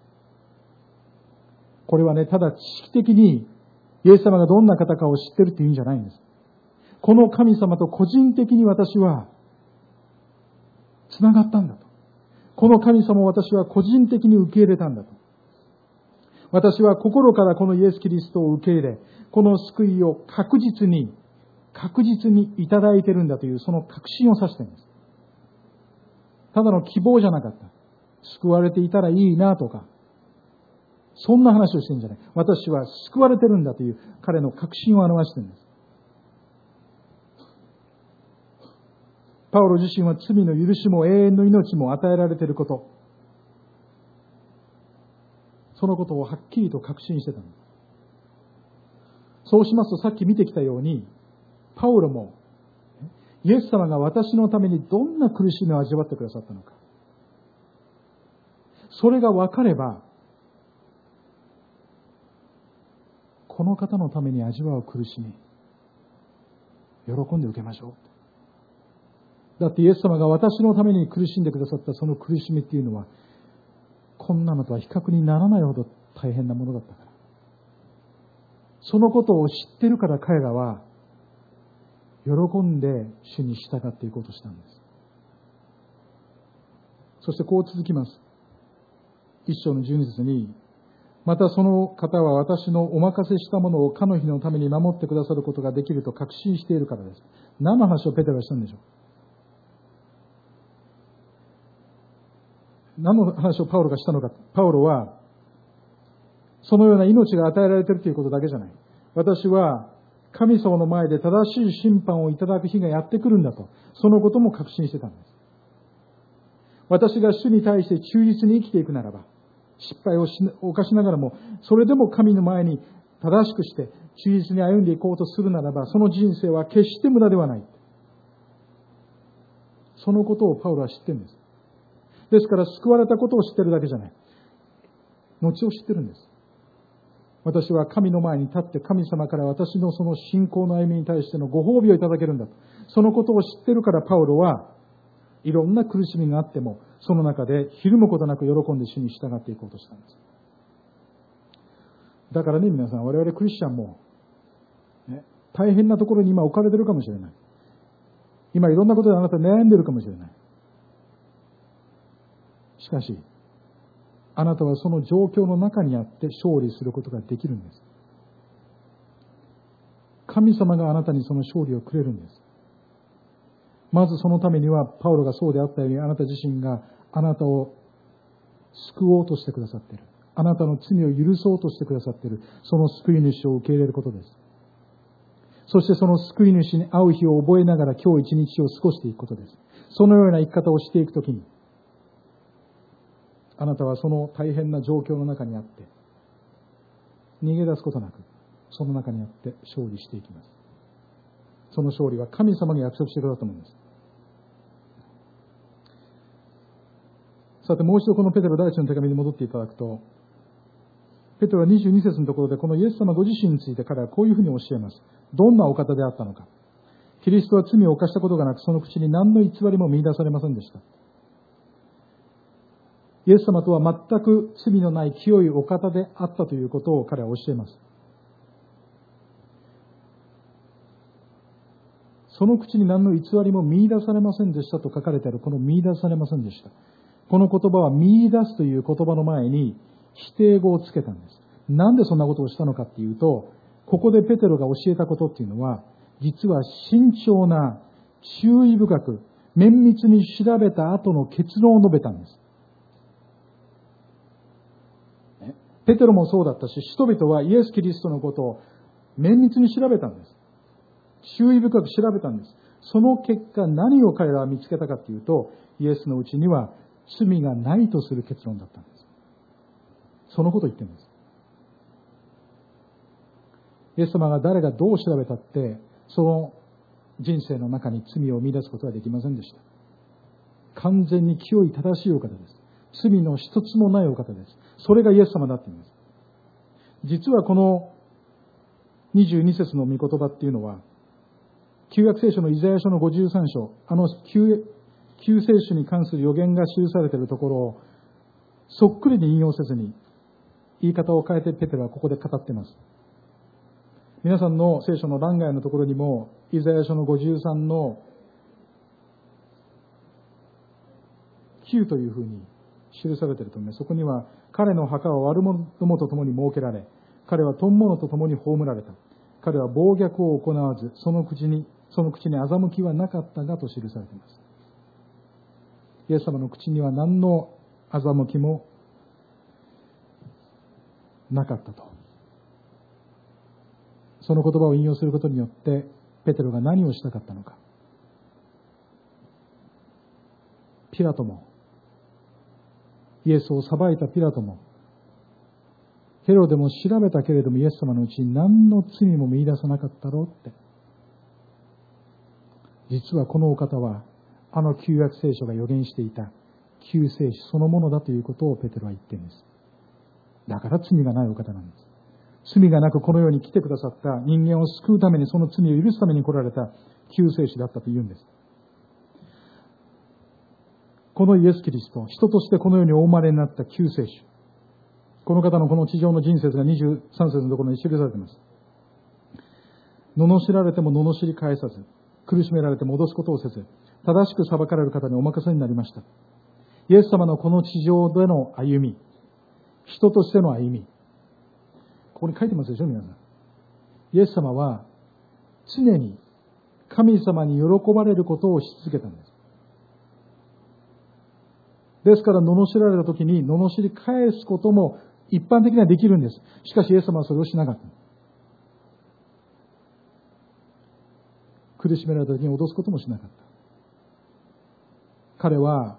これはね、ただ知識的にイエス様がどんな方かを知ってるっていうんじゃないんです。この神様と個人的に私はつながったんだと。この神様を私は個人的に受け入れたんだと。私は心からこのイエス・キリストを受け入れ、この救いを確実にいただいているんだというその確信を指しています。ただの希望じゃなかった。救われていたらいいなとか、そんな話をしてるんじゃない。私は救われてるんだという彼の確信を表しているんです。パウロ自身は罪の許しも永遠の命も与えられていること、そのことをはっきりと確信してたんです。そうしますとさっき見てきたように、パウロもイエス様が私のためにどんな苦しみを味わってくださったのか、それが分かれば、この方のために味わう苦しみ、喜んで受けましょう。だってイエス様が私のために苦しんでくださったその苦しみっていうのは、こんなのとは比較にならないほど大変なものだったから。そのことを知ってるから彼らは喜んで主に従っていこうとしたんです。そしてこう続きます。一章の12節に、 またその方は私のお任せしたものをかの日のために守ってくださることができると確信しているからです。何の話をペテロはしたんでしょう。何の話をパウロがしたのか。パウロはそのような命が与えられているということだけじゃない。私は神様の前で正しい審判をいただく日がやってくるんだと、そのことも確信してたんです。私が主に対して忠実に生きていくならば、失敗を犯しながらも、それでも神の前に正しくして忠実に歩んでいこうとするならば、その人生は決して無駄ではない。そのことをパウロは知ってるんです。ですから救われたことを知ってるだけじゃない。後を知ってるんです。私は神の前に立って神様から私のその信仰の歩みに対してのご褒美をいただけるんだと。そのことを知ってるからパウロはいろんな苦しみがあっても、その中でひるむことなく喜んで主に従っていこうとしたんです。だからね、皆さん、我々クリスチャンも、大変なところに今置かれてるかもしれない。今いろんなことであなた悩んでるかもしれない。しかし、あなたはその状況の中にあって勝利することができるんです。神様があなたにその勝利をくれるんです。まずそのためには、パウロがそうであったように、あなた自身があなたを救おうとしてくださっている。あなたの罪を許そうとしてくださっている。その救い主を受け入れることです。そしてその救い主に会う日を覚えながら今日一日を過ごしていくことです。そのような生き方をしていくときに、あなたはその大変な状況の中にあって、逃げ出すことなく、その中にあって勝利していきます。その勝利は神様が約束してくださったものです。さて、もう一度このペテロ第一の手紙に戻っていただくと、ペテロは22節のところで、このイエス様ご自身について彼はこういうふうに教えます。どんなお方であったのか。キリストは罪を犯したことがなく、その口に何の偽りも見出されませんでした。イエス様とは全く罪のない清いお方であったということを彼は教えます。その口に何の偽りも見出されませんでしたと書かれてあるこの見出されませんでした。この言葉は見出すという言葉の前に否定語をつけたんです。なんでそんなことをしたのかっていうと、ここでペテロが教えたことっていうのは、実は慎重な、注意深く、綿密に調べた後の結論を述べたんです。ペテロもそうだったし、人々はイエス・キリストのことを綿密に調べたんです。注意深く調べたんです。その結果、何を彼らは見つけたかというと、イエスのうちには罪がないとする結論だったんです。そのことを言ってるんです。イエス様が誰がどう調べたって、その人生の中に罪を見出すことはできませんでした。完全に清い正しいお方です。罪の一つもないお方です。それがイエス様だって言うんです。実はこの22節の御言葉っていうのは、旧約聖書のイザヤ書の53章、救世主に関する予言が記されているところをそっくりに引用せずに、言い方を変えてペテロはここで語っています。皆さんの聖書の欄外のところにも、イザヤ書の53の9というふうに記されていると思います。そこには、彼の墓は悪者どもと共に設けられ、彼は富者と共に葬られた。彼は暴虐を行わず、その口に欺きはなかったがと記されています。イエス様の口には何の欺きもなかったと。その言葉を引用することによって、ペテロが何をしたかったのか。ピラトも、イエスを裁いたピラトも、ヘロデも調べたけれどもイエス様のうちに何の罪も見出さなかったろうって。実はこのお方は、あの旧約聖書が予言していた救世主そのものだということをペテロは言っているんです。だから罪がないお方なんです。罪がなくこの世に来てくださった人間を救うために、その罪を許すために来られた救世主だったと言うんです。このイエス・キリスト、人としてこの世にお生まれになった救世主。この方のこの地上の人生が23節のところに記されています。罵られても罵り返さず、苦しめられても脅すことをせず、正しく裁かれる方にお任せになりました。イエス様のこの地上での歩み、人としての歩み、 ここに書いてますでしょ、皆さん。イエス様は常に神様に喜ばれることをし続けたんです。ですから、罵られた時に罵り返すことも一般的にはできるんです。しかし、イエス様はそれをしなかった。苦しめられた時に脅すこともしなかった。彼は、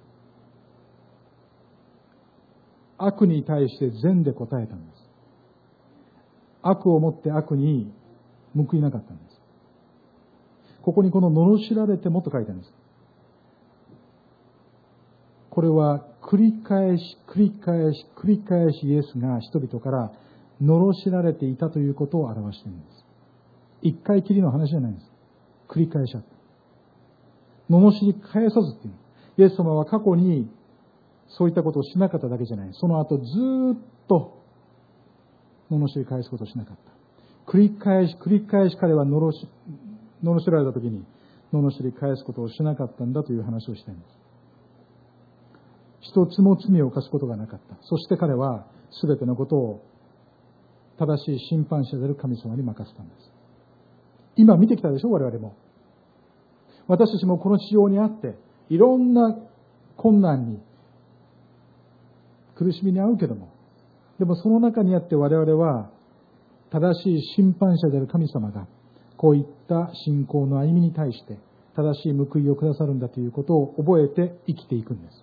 悪に対して善で答えたんです。悪をもって悪に報いなかったんです。ここにこの罵られてもと書いてあるんです。これは繰り返しイエスが人々から罵られていたということを表しているんです。一回きりの話じゃないんです。繰り返しあった。罵り返さずっていう。イエス様は過去にそういったことをしなかっただけじゃない。その後ずっと罵り返すことをしなかった。繰り返し彼は罵られた時に罵り返すことをしなかったんだという話をしています。一つも罪を犯すことがなかった。そして彼は全てのことを正しい審判者である神様に任せたんです。今見てきたでしょ、我々も。私たちもこの地上にあって、いろんな困難に、苦しみに遭うけども、でもその中にあって我々は、正しい審判者である神様が、こういった信仰の歩みに対して、正しい報いをくださるんだということを覚えて生きていくんです。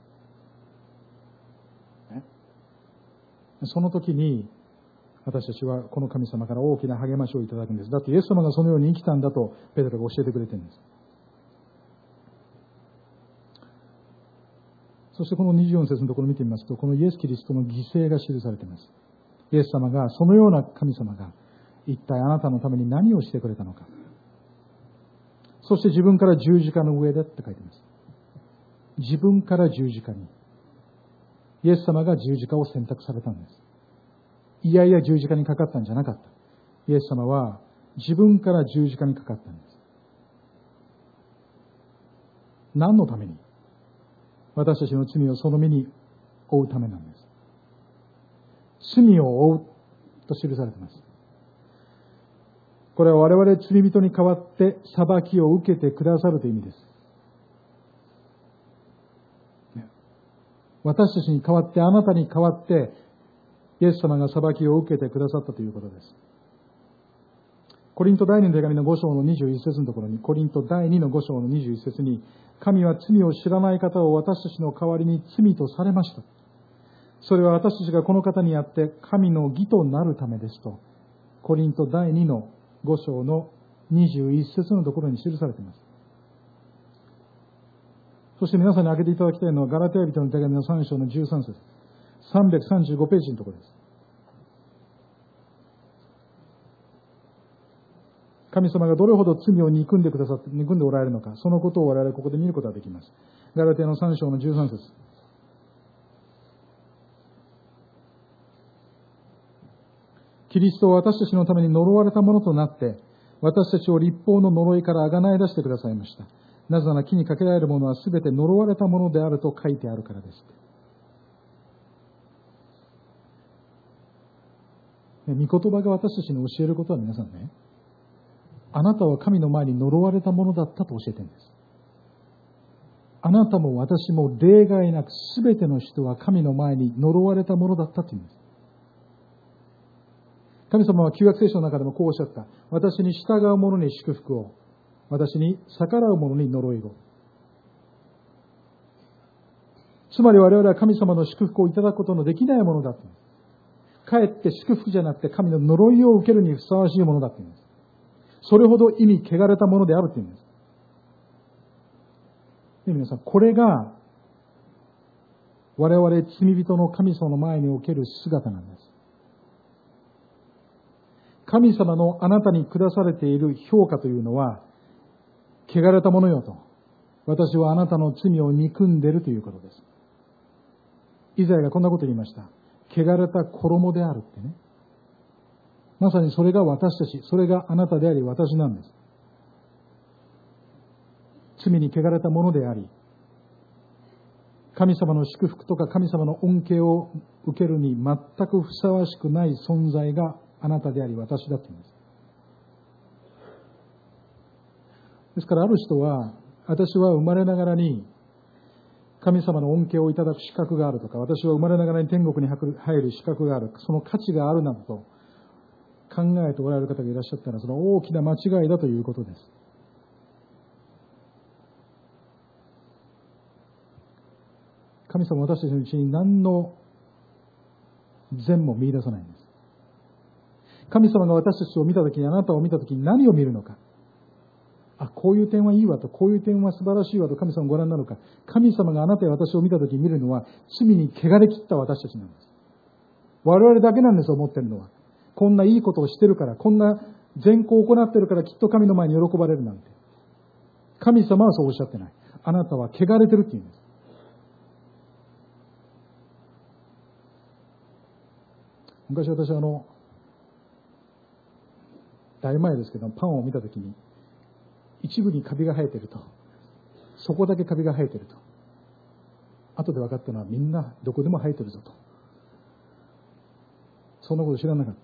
その時に、私たちはこの神様から大きな励ましをいただくんです。だってイエス様がそのように生きたんだとペテロが教えてくれてるんです。そしてこの24節のところを見てみますと、このイエス・キリストの犠牲が記されています。イエス様が、そのような神様が一体あなたのために何をしてくれたのか。そして自分から十字架の上でって書いています。自分から十字架に。イエス様が十字架を選択されたんです。いやいや十字架にかかったんじゃなかった。イエス様は自分から十字架にかかったんです。何のために？私たちの罪をその身に負うためなんです。罪を負うと記されています。これは我々罪人に代わって裁きを受けてくださるという意味です。私たちに代わって、あなたに代わって、イエス様が裁きを受けてくださったということです。コリント第2の手紙の5章の21節のところに、コリント第2の5章の21節に、神は罪を知らない方を私たちの代わりに罪とされました。それは私たちがこの方にあって神の義となるためですと、コリント第2の5章の21節のところに記されています。そして皆さんに開けていただきたいのは、ガラテヤ人の手紙の3章の13節、335ページのところです。神様がどれほど罪を憎んでおられるのか、そのことを我々はここで見ることができます。ガラテヤの3章の13節。キリストは私たちのために呪われたものとなって、私たちを律法の呪いからあがない出してくださいました。なぜなら木にかけられるものはすべて呪われたものであると書いてあるからです。御言葉が私たちに教えることは皆さんね、あなたは神の前に呪われたものだったと教えてるんです。あなたも私も例外なくすべての人は神の前に呪われたものだったというんです。神様は旧約聖書の中でもこうおっしゃった。私に従う者に祝福を、私に逆らう者に呪いを。つまり我々は神様の祝福をいただくことのできないものだと。かえって祝福じゃなくて神の呪いを受けるにふさわしいものだというんです。それほど意味汚れたものであるというんです。で、皆さん、これが我々罪人の神様の前における姿なんです。神様のあなたに下されている評価というのは、汚れたものよと。私はあなたの罪を憎んでいるということです。イザヤがこんなこと言いました。汚れた衣であるってね。まさにそれが私たち、それがあなたであり私なんです。罪に汚れたものであり、 神様の祝福とか神様の恩恵を受けるに全くふさわしくない存在があなたであり私だと言うんです。ですからある人は、私は生まれながらに神様の恩恵をいただく資格があるとか、私は生まれながらに天国に入る資格がある、その価値があるなどと考えておられる方がいらっしゃったら、その大きな間違いだということです。神様は私たちのうちに何の善も見出さないんです。神様が私たちを見たときに、あなたを見たときに何を見るのか。こういう点はいいわと、こういう点は素晴らしいわと神様がご覧になるのか。神様があなたや私を見たときに見るのは、罪に汚れ切った私たちなんです。我々だけなんです、思ってるのは。こんないいことをしてるから、こんな善行を行ってるからきっと神の前に喜ばれるなんて。神様はそうおっしゃってない。あなたは汚れてるって言うんです。昔私はだいぶ前ですけど、パンを見たときに、一部にカビが生えていると。そこだけカビが生えていると。後で分かったのはみんなどこでも生えてるぞと。そんなこと知らなかった。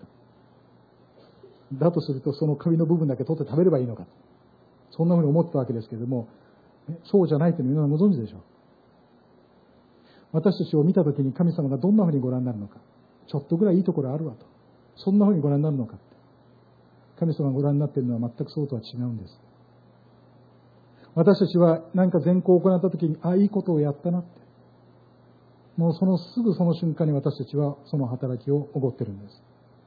だとするとそのカビの部分だけ取って食べればいいのか。そんなふうに思ってたわけですけれども、そうじゃないというのを皆さんご存知でしょう。私たちを見たときに神様がどんなふうにご覧になるのか。ちょっとぐらいいいところあるわと。そんなふうにご覧になるのか。神様がご覧になっているのは全くそうとは違うんです。私たちは何か善行を行ったときに、いいことをやったなって。もうすぐその瞬間に私たちはその働きをおごってるんです。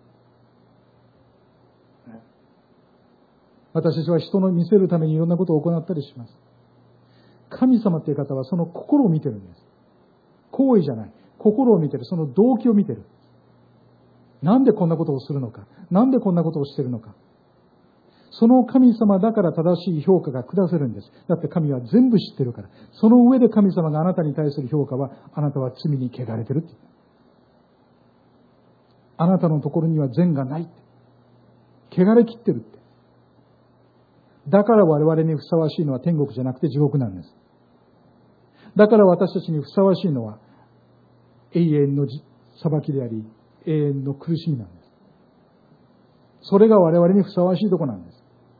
私たちは人の見せるためにいろんなことを行ったりします。神様という方はその心を見てるんです。行為じゃない。心を見てる。その動機を見てる。なんでこんなことをするのか。なんでこんなことをしているのか。その神様だから正しい評価が下せるんです。だって神は全部知ってるから。その上で神様があなたに対する評価は、あなたは罪に汚れてるって言う。あなたのところには善がないって。汚れ切ってるって。だから我々にふさわしいのは天国じゃなくて地獄なんです。だから私たちにふさわしいのは永遠の裁きであり、永遠の苦しみなんです。それが我々にふさわしいところなんです。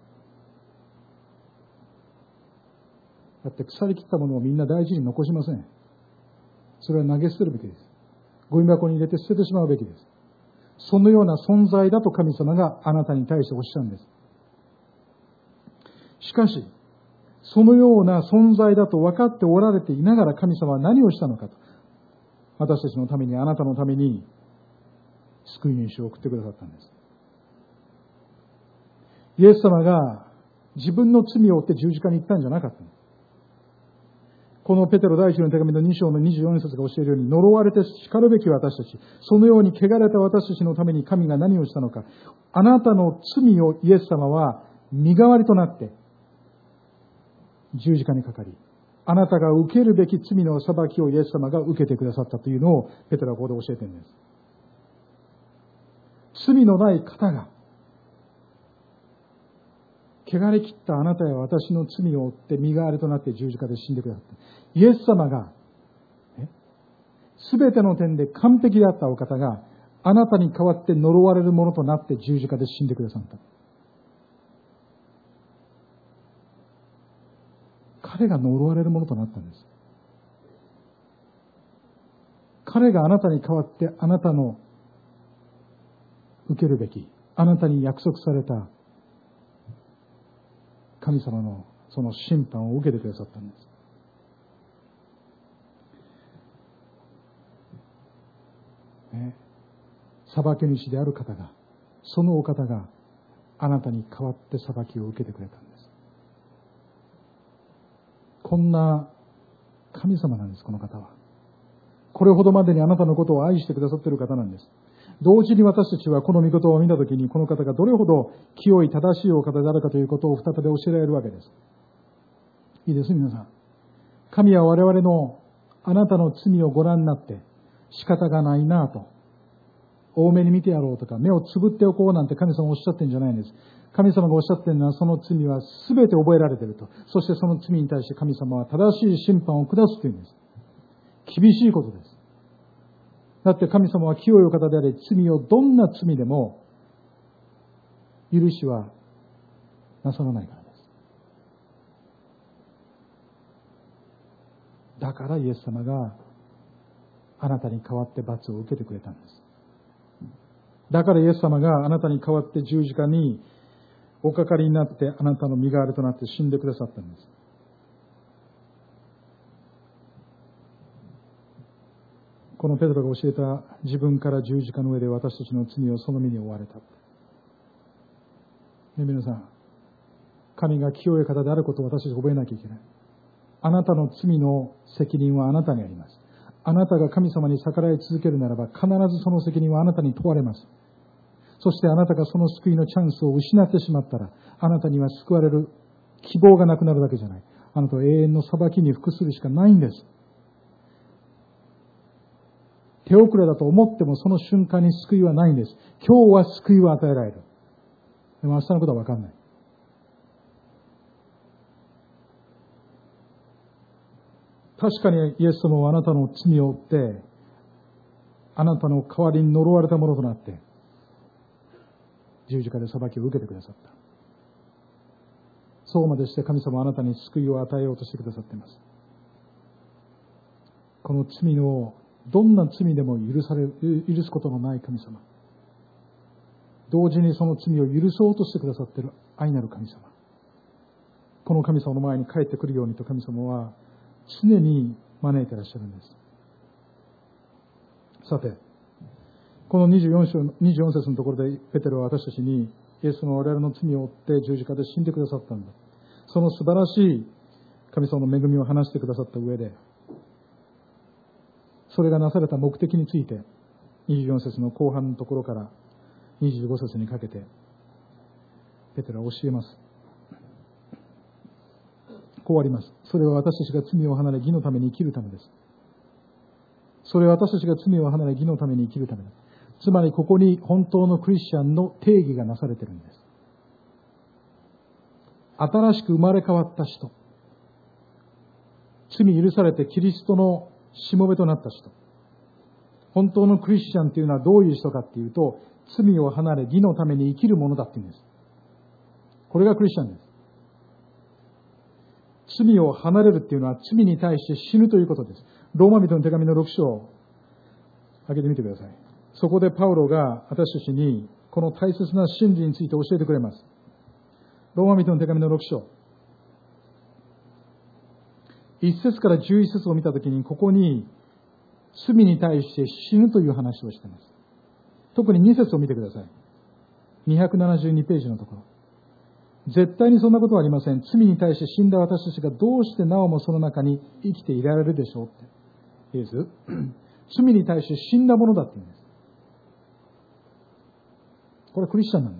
だって腐り切ったものをみんな大事に残しません。それは投げ捨てるべきです。ゴミ箱に入れて捨ててしまうべきです。そのような存在だと神様があなたに対しておっしゃるんです。しかし、そのような存在だと分かっておられていながら神様は何をしたのかと。私たちのために、あなたのために救い主を送ってくださったんです。イエス様が自分の罪を負って十字架に行ったんじゃなかったの。このペテロ第一の手紙の2章の24節が教えるように、呪われて叱るべき私たち、そのように汚れた私たちのために神が何をしたのか。あなたの罪をイエス様は身代わりとなって十字架にかかり、あなたが受けるべき罪の裁きをイエス様が受けてくださったというのをペテロはここで教えているんです。罪のない方が汚れ切ったあなたや私の罪を負って身代わりとなって十字架で死んでくださった。イエス様がすべての点で完璧であったお方があなたに代わって呪われるものとなって十字架で死んでくださった。彼が呪われるものとなったんです。彼があなたに代わってあなたの受けるべき、あなたに約束された神様のその審判を受けてくださったんです。裁き主である方が、そのお方があなたに代わって裁きを受けてくれたんです。こんな神様なんです、この方は。これほどまでにあなたのことを愛してくださっている方なんです。同時に私たちはこの御言葉を見たときに、この方がどれほど清い正しいお方であるかということを再び教えられるわけです。いいです、皆さん。神は我々のあなたの罪をご覧になって仕方がないなぁと、多めに見てやろうとか、目をつぶっておこうなんて神様おっしゃってるんじゃないんです。神様がおっしゃっているのは、その罪は全て覚えられていると。そしてその罪に対して神様は正しい審判を下すというんです。 厳しいことです。だって神様は清いお方であり、罪をどんな罪でも許しはなさらないからです。だからイエス様があなたに代わって罰を受けてくれたんです。だからイエス様があなたに代わって十字架におかかりになってあなたの身代わりとなって死んでくださったんです。このペテロが教えた自分から十字架の上で私たちの罪をその身に負われた。皆さん、神が清い方であることを私たち覚えなきゃいけない。あなたの罪の責任はあなたにあります。あなたが神様に逆らい続けるならば必ずその責任はあなたに問われます。そしてあなたがその救いのチャンスを失ってしまったら、あなたには救われる希望がなくなるだけじゃない。あなたは永遠の裁きに服するしかないんです。手遅れだと思ってもその瞬間に救いはないんです。今日は救いを与えられる。でも明日のことは分かんない。確かにイエス様はあなたの罪を負って、あなたの代わりに呪われたものとなって、十字架で裁きを受けてくださった。そうまでして神様はあなたに救いを与えようとしてくださっています。この罪のどんな罪でも許すことのない神様。同時にその罪を許そうとしてくださっている愛なる神様。この神様の前に帰ってくるようにと神様は常に招いていらっしゃるんです。さて、この24節のところでペテロは私たちにイエスの我々の罪を負って十字架で死んでくださったんだ。その素晴らしい神様の恵みを話してくださった上で、それがなされた目的について24節の後半のところから25節にかけてペテロは教えます。こうあります。それは私たちが罪を離れ義のために生きるためです。それは私たちが罪を離れ義のために生きるためです。つまりここに本当のクリスチャンの定義がなされているんです。新しく生まれ変わった人、罪許されてキリストのしもべとなった人、本当のクリスチャンというのはどういう人かというと、罪を離れ義のために生きるものだっていうんです。これがクリスチャンです。罪を離れるっていうのは罪に対して死ぬということです。ローマ人の手紙の6章を開けてみてください。そこでパウロが私たちにこの大切な真理について教えてくれます。ローマ人の手紙の6章。1節から11節を見たときに、ここに罪に対して死ぬという話をしています。特に2節を見てください。272ページのところ。絶対にそんなことはありません。罪に対して死んだ私たちがどうしてなおもその中に生きていられるでしょうって。イエス、罪に対して死んだものだって言うんです。これはクリスチャンなんです。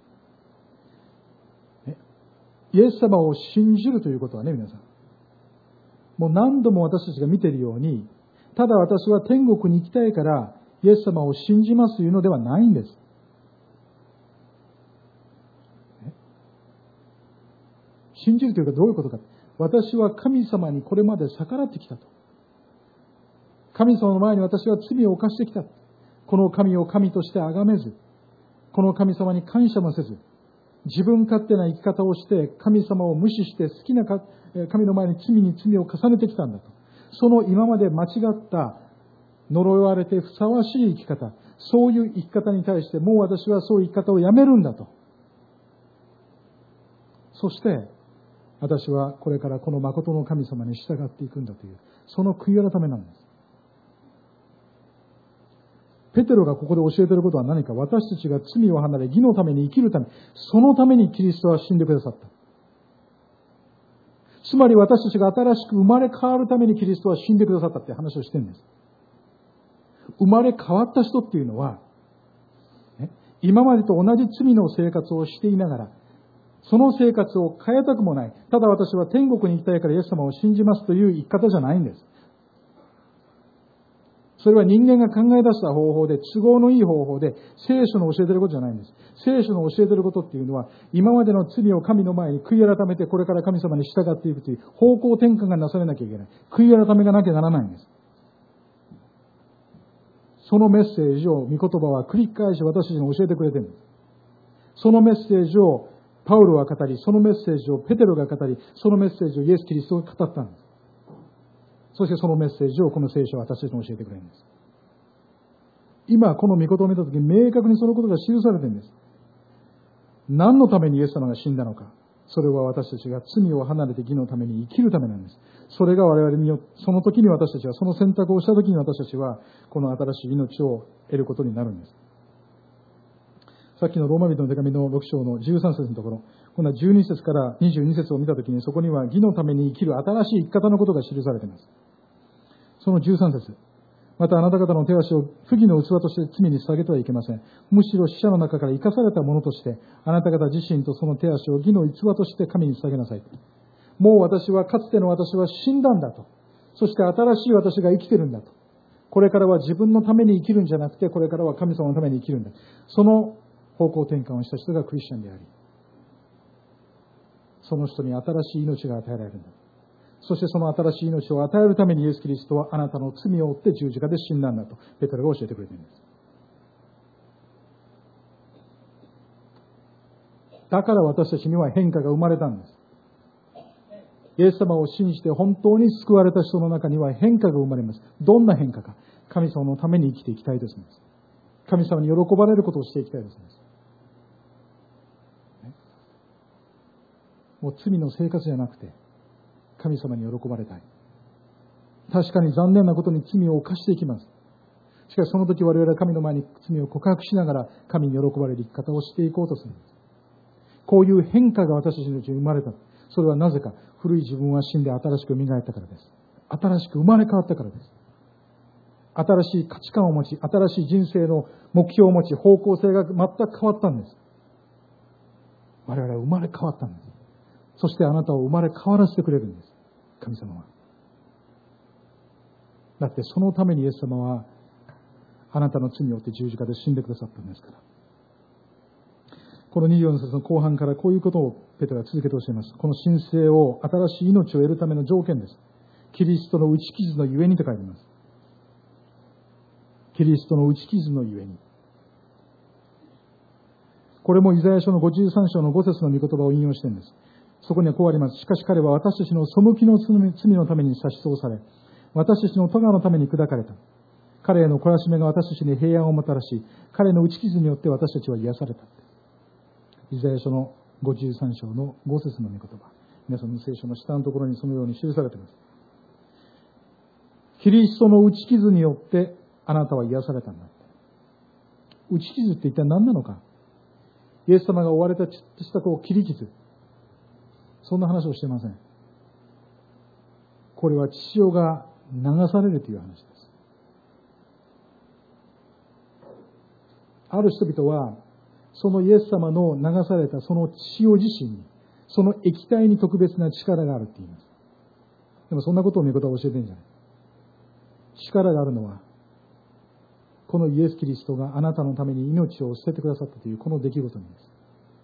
イエス様を信じるということはね、皆さん。もう何度も私たちが見ているように、ただ私は天国に行きたいからイエス様を信じますというのではないんです。信じるというかどういうことか。私は神様にこれまで逆らってきたと。神様の前に私は罪を犯してきた。この神を神として崇めず、この神様に感謝もせず、自分勝手な生き方をして神様を無視して好きな神の前に罪に罪を重ねてきたんだと。その今まで間違った呪われてふさわしい生き方、そういう生き方に対してもう私はそういう生き方をやめるんだと。そして私はこれからこの誠の神様に従っていくんだという、その悔い改めなんです。ペテロがここで教えていることは何か。私たちが罪を離れ義のために生きるため、そのためにキリストは死んでくださった。つまり私たちが新しく生まれ変わるためにキリストは死んでくださったって話をしてるんです。生まれ変わった人っていうのは、今までと同じ罪の生活をしていながら、その生活を変えたくもない。ただ私は天国に行きたいからイエス様を信じますという生き方じゃないんです。それは人間が考え出した方法で、都合のいい方法で、聖書の教えていることじゃないんです。聖書の教えていることっていうのは、今までの罪を神の前に悔い改めて、これから神様に従っていくという方向転換がなされなきゃいけない。悔い改めがなきゃならないんです。 そのメッセージを御言葉は繰り返し私たちに教えてくれているんです。そのメッセージをパウロは語り、そのメッセージをペテロが語り、そのメッセージをイエス・キリストが語ったんです。そしてそのメッセージをこの聖書は私たちに教えてくれるんです。今この御言葉を見たときに明確にそのことが記されているんです。何のためにイエス様が死んだのか。それは私たちが罪を離れて義のために生きるためなんです。それが我々によって、その時に私たちは、その選択をした時に私たちは、この新しい命を得ることになるんです。さっきのローマ人の手紙の6章の13節のところ、今度は12節から22節を見たときに、そこには義のために生きる新しい生き方のことが記されています。その13節。またあなた方の手足を不義の器として罪に捧げてはいけません。むしろ死者の中から生かされたものとして、あなた方自身とその手足を義の器として神に捧げなさい。もう私は、かつての私は死んだんだと。そして新しい私が生きてるんだと。これからは自分のために生きるんじゃなくて、これからは神様のために生きるんだ。その方向転換をした人がクリスチャンであり、その人に新しい命が与えられるんだ。そしてその新しい命を与えるためにイエス・キリストはあなたの罪を負って十字架で死んだんだとペテロが教えてくれているんです。だから私たちには変化が生まれたんです。イエス様を信じて本当に救われた人の中には変化が生まれます。どんな変化か。神様のために生きていきたいですね。神様に喜ばれることをしていきたいですね。もう罪の生活じゃなくて神様に喜ばれたい。確かに残念なことに罪を犯していきます。しかしその時我々は神の前に罪を告白しながら神に喜ばれる生き方をしていこうとするんです。こういう変化が私たちのうちに生まれた。それはなぜか、古い自分は死んで新しく蘇ったからです。新しく生まれ変わったからです。新しい価値観を持ち、新しい人生の目標を持ち、方向性が全く変わったんです。我々は生まれ変わったんです。そしてあなたを生まれ変わらせてくれるんです。神様は。だってそのためにイエス様はあなたの罪を負って十字架で死んでくださったんですから。この24節の後半からこういうことをペテロは続けて教えます。この神聖を新しい命を得るための条件です。キリストの打ち傷のゆえにと書いています。キリストの打ち傷のゆえに。これもイザヤ書の53章の5節の御言葉を引用しているんです。そこにはこうあります。しかし彼は私たちの背きの罪のために差し通され、私たちの咎のために砕かれた。彼への懲らしめが私たちに平安をもたらし、彼の打ち傷によって私たちは癒された。イザヤ書の53章の5節の御言葉。皆さんの聖書の下のところにそのように記されています。キリストの打ち傷によってあなたは癒されたんだ。打ち傷って一体何なのか。イエス様が追われたちょっとした切り傷。そんな話をしていません。これは血潮が流されるという話です。ある人々はそのイエス様の流されたその血潮自身に、その液体に特別な力があるって言います。でもそんなことを御言葉を教えてるんじゃない。力があるのは、このイエス・キリストがあなたのために命を捨ててくださったというこの出来事にです。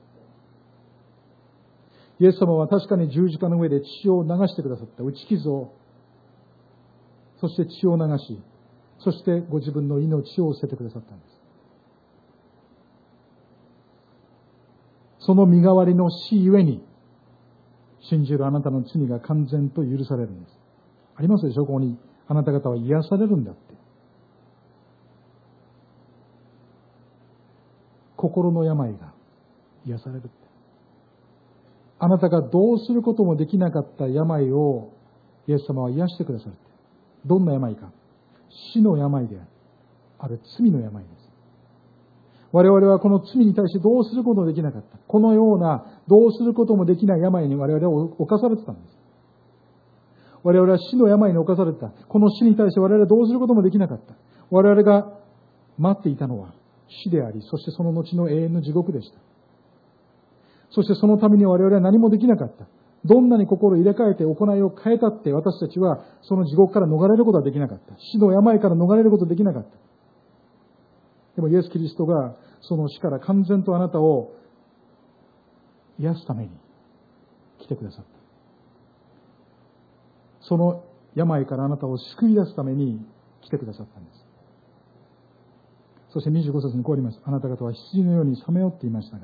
イエス様は確かに十字架の上で血を流してくださった。打ち傷を、そして血を流し、そしてご自分の命を捨ててくださったんです。その身代わりの死ゆえに、信じるあなたの罪が完全と許されるんです。ありますでしょ、ここに。あなた方は癒されるんだって。心の病が癒されるって。あなたがどうすることもできなかった病をイエス様は癒してくださるって。どんな病か。死の病である罪の病です。我々はこの罪に対してどうすることもできなかった。このようなどうすることもできない病に我々は侵されてたんです。我々は死の病に侵された。この死に対して我々はどうすることもできなかった。我々が待っていたのは死であり、そしてその後の永遠の地獄でした。そしてそのために我々は何もできなかった。どんなに心を入れ替えて行いを変えたって私たちはその地獄から逃れることはできなかった。死の病から逃れることはできなかった。でもイエス・キリストがその死から完全とあなたを癒すために来てくださった。その病からあなたを救い出すために来てくださったんです。 そして25節にこうあります。あなた方は羊のようにさまよっていましたが、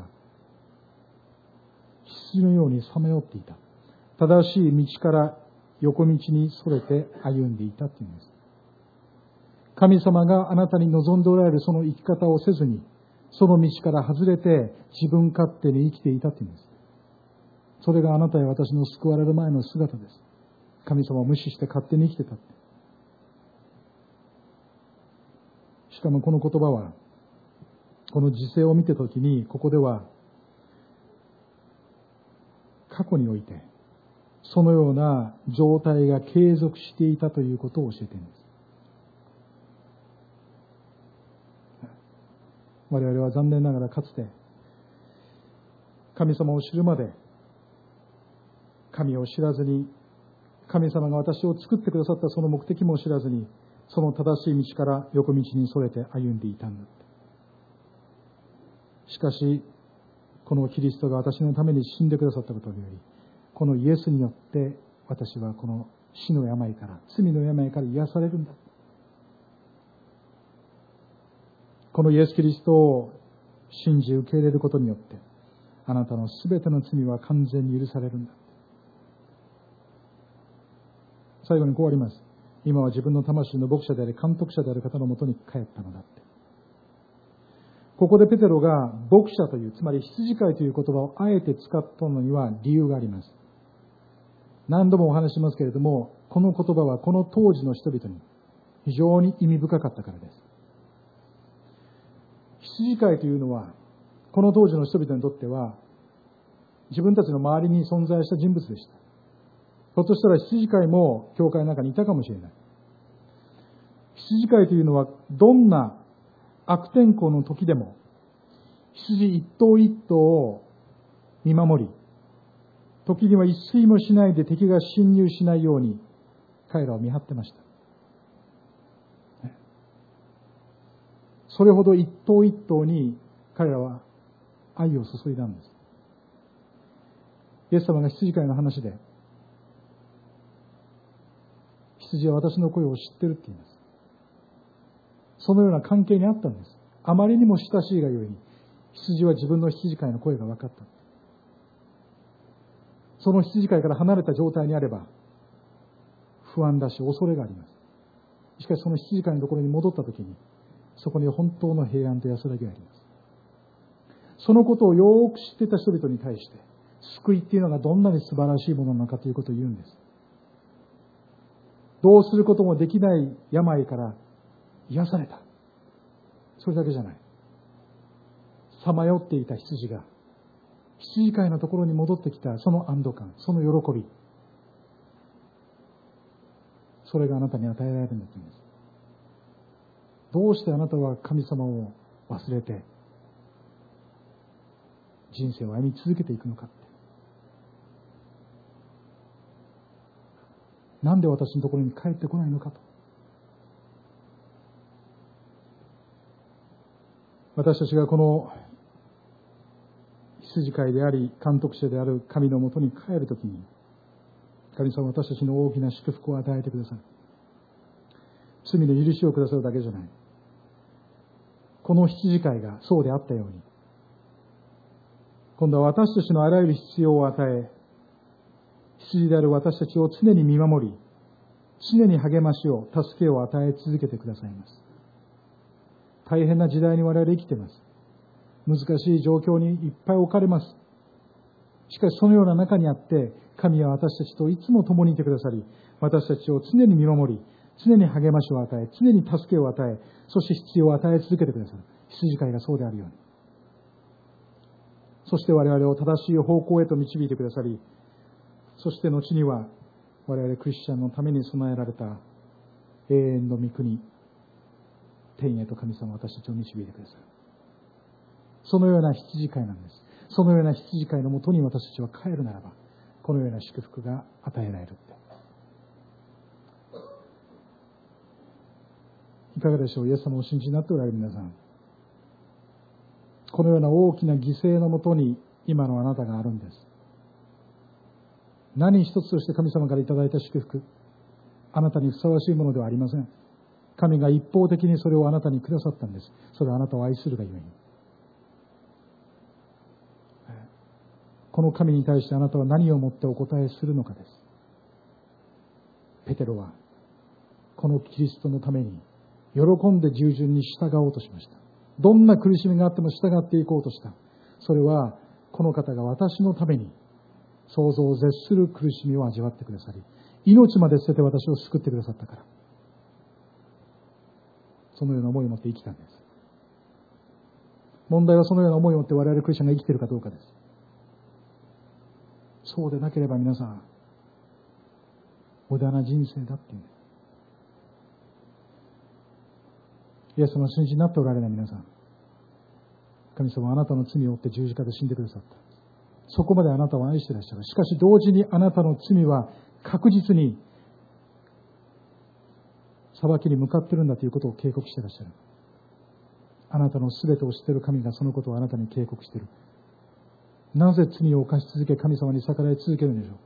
羊のようにさまよっていた。正しい道から横道にそれて歩んでいたというんです。神様があなたに望んでおられるその生き方をせずに、その道から外れて自分勝手に生きていたというんです。それがあなたや私の救われる前の姿です。神様を無視して勝手に生きてたって。しかもこの言葉は、この時世を見てときに、ここでは、過去において、そのような状態が継続していたということを教えているんです。我々は残念ながらかつて、神様を知るまで、神を知らずに、神様が私を作ってくださったその目的も知らずに、その正しい道から横道にそれて歩んでいたんだ。しかし、このキリストが私のために死んでくださったことにより、このイエスによって私はこの死の病から、罪の病から癒されるんだ。このイエス・キリストを信じ受け入れることによって、あなたのすべての罪は完全に許されるんだ。最後にこうあります。今は自分の魂の牧者であり監督者である方のもとに帰ったのだって。ここでペテロが牧者という、つまり羊飼いという言葉をあえて使ったのには理由があります。何度もお話ししますけれども、この言葉はこの当時の人々に非常に意味深かったからです。羊飼いというのは、この当時の人々にとっては、自分たちの周りに存在した人物でした。ひょっとしたら羊飼いも教会の中にいたかもしれない。羊飼いというのは、どんな悪天候の時でも、羊一頭一頭を見守り、時には一睡もしないで敵が侵入しないように、彼らを見張ってました。それほど一頭一頭に彼らは愛を注いだんです。イエス様が羊飼いの話で、羊は私の声を知ってるって言います。そのような関係にあったんです。あまりにも親しいがゆえに、羊は自分の羊飼いの声が分かった。その羊飼いから離れた状態にあれば、不安だし恐れがあります。しかしその羊飼いのところに戻ったときに、そこに本当の平安と安らぎがあります。そのことをよく知っていた人々に対して、救いっていうのがどんなに素晴らしいものなのかということを言うんです。どうすることもできない病から癒された。それだけじゃない。さまよっていた羊が、羊飼いのところに戻ってきたその安堵感、その喜び、それがあなたに与えられるんだと言うんです。どうしてあなたは神様を忘れて人生を歩み続けていくのかって。なんで私のところに帰ってこないのかと。私たちがこの羊飼いであり監督者である神のもとに帰るときに、神様は私たちの大きな祝福を与えてくださる。罪の許しをくださるだけじゃない。この羊飼いがそうであったように、今度は私たちのあらゆる必要を与え、羊である私たちを常に見守り、常に励ましを、助けを与え続けてくださいます。大変な時代に我々生きています。難しい状況にいっぱい置かれます。しかしそのような中にあって、神は私たちといつも共にいてくださり、私たちを常に見守り、常に励ましを与え、常に助けを与え、そして必要を与え続けてくださる。羊飼いがそうであるように。そして我々を正しい方向へと導いてくださり、そして後には我々クリスチャンのために備えられた永遠の御国、天へと神様は私たちを導いてくださる。そのような羊飼いなんです。そのような羊飼いのもとに私たちは帰るならば、このような祝福が与えられるって。いかがでしょう。イエス様をお信じになっておられる皆さん。このような大きな犠牲のもとに今のあなたがあるんです。何一つとして神様からいただいた祝福、あなたにふさわしいものではありません。 神が一方的にそれをあなたにくださったんです。それはあなたを愛するがゆえに。この神に対してあなたは何をもってお答えするのかです。ペテロはこのキリストのために喜んで従順に従おうとしました。どんな苦しみがあっても従っていこうとした。それはこの方が私のために想像を絶する苦しみを味わってくださり、命まで捨てて私を救ってくださったから、そのような思いを持って生きたんです。問題はそのような思いを持って我々クリスチャンが生きているかどうかです。そうでなければ皆さん無駄な人生だっていうんです。イエスの信じになっておられない皆さん、神様はあなたの罪を負って十字架で死んでくださった。そこまであなたを愛していらっしゃる。しかし同時にあなたの罪は確実に裁きに向かっているんだということを警告していらっしゃる。あなたの全てを知っている神がそのことをあなたに警告している。なぜ罪を犯し続け神様に逆らい続けるんでしょ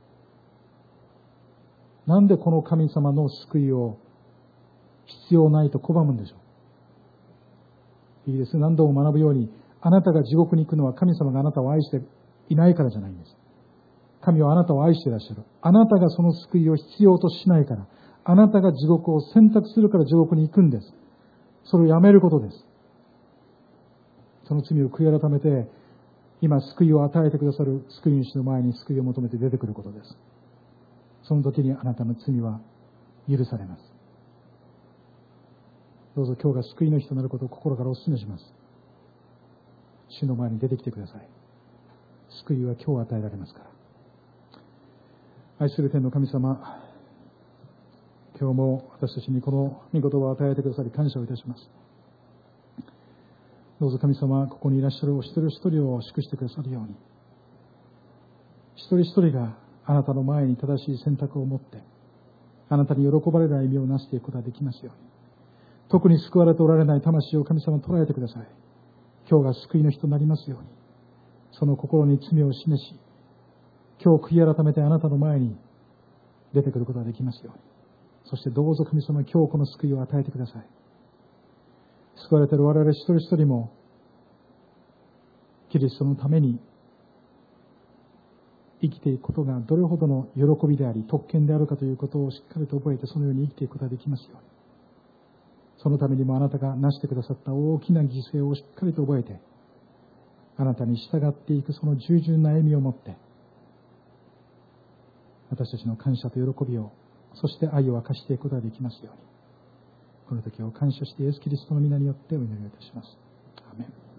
う。なんでこの神様の救いを必要ないと拒むんでしょう。いいですね。何度も学ぶように、あなたが地獄に行くのは神様があなたを愛していないからじゃないんです。神はあなたを愛していらっしゃる。あなたがその救いを必要としないから、あなたが地獄を選択するから地獄に行くんです。それをやめることです。その罪を悔い改めて、今救いを与えてくださる救い主の前に救いを求めて出てくることです。その時にあなたの罪は許されます。どうぞ今日が救いの日となることを心からお勧めします。主の前に出てきてください。救いは今日与えられますから。愛する天の神様、今日も私たちにこの御言葉を与えてくださり感謝をいたします。どうぞ神様、ここにいらっしゃるお一人一人を祝してくださるように、一人一人があなたの前に正しい選択を持って、あなたに喜ばれる歩みをなしていくことができますように。特に救われておられない魂を神様捉えてください。今日が救いの日となりますように、その心に罪を示し、今日悔い改めてあなたの前に出てくることができますように。そしてどうぞ神様、今日この救いを与えてください。救われている我々一人一人も、キリストのために生きていくことがどれほどの喜びであり、特権であるかということをしっかりと覚えて、そのように生きていくことができますように。そのためにもあなたがなしてくださった大きな犠牲をしっかりと覚えて、あなたに従っていくその従順な歩みを持って、私たちの感謝と喜びを、そして愛を明かしていくことができますように。この時を感謝してイエス・キリストの皆によってお祈りをいたします。アーメン。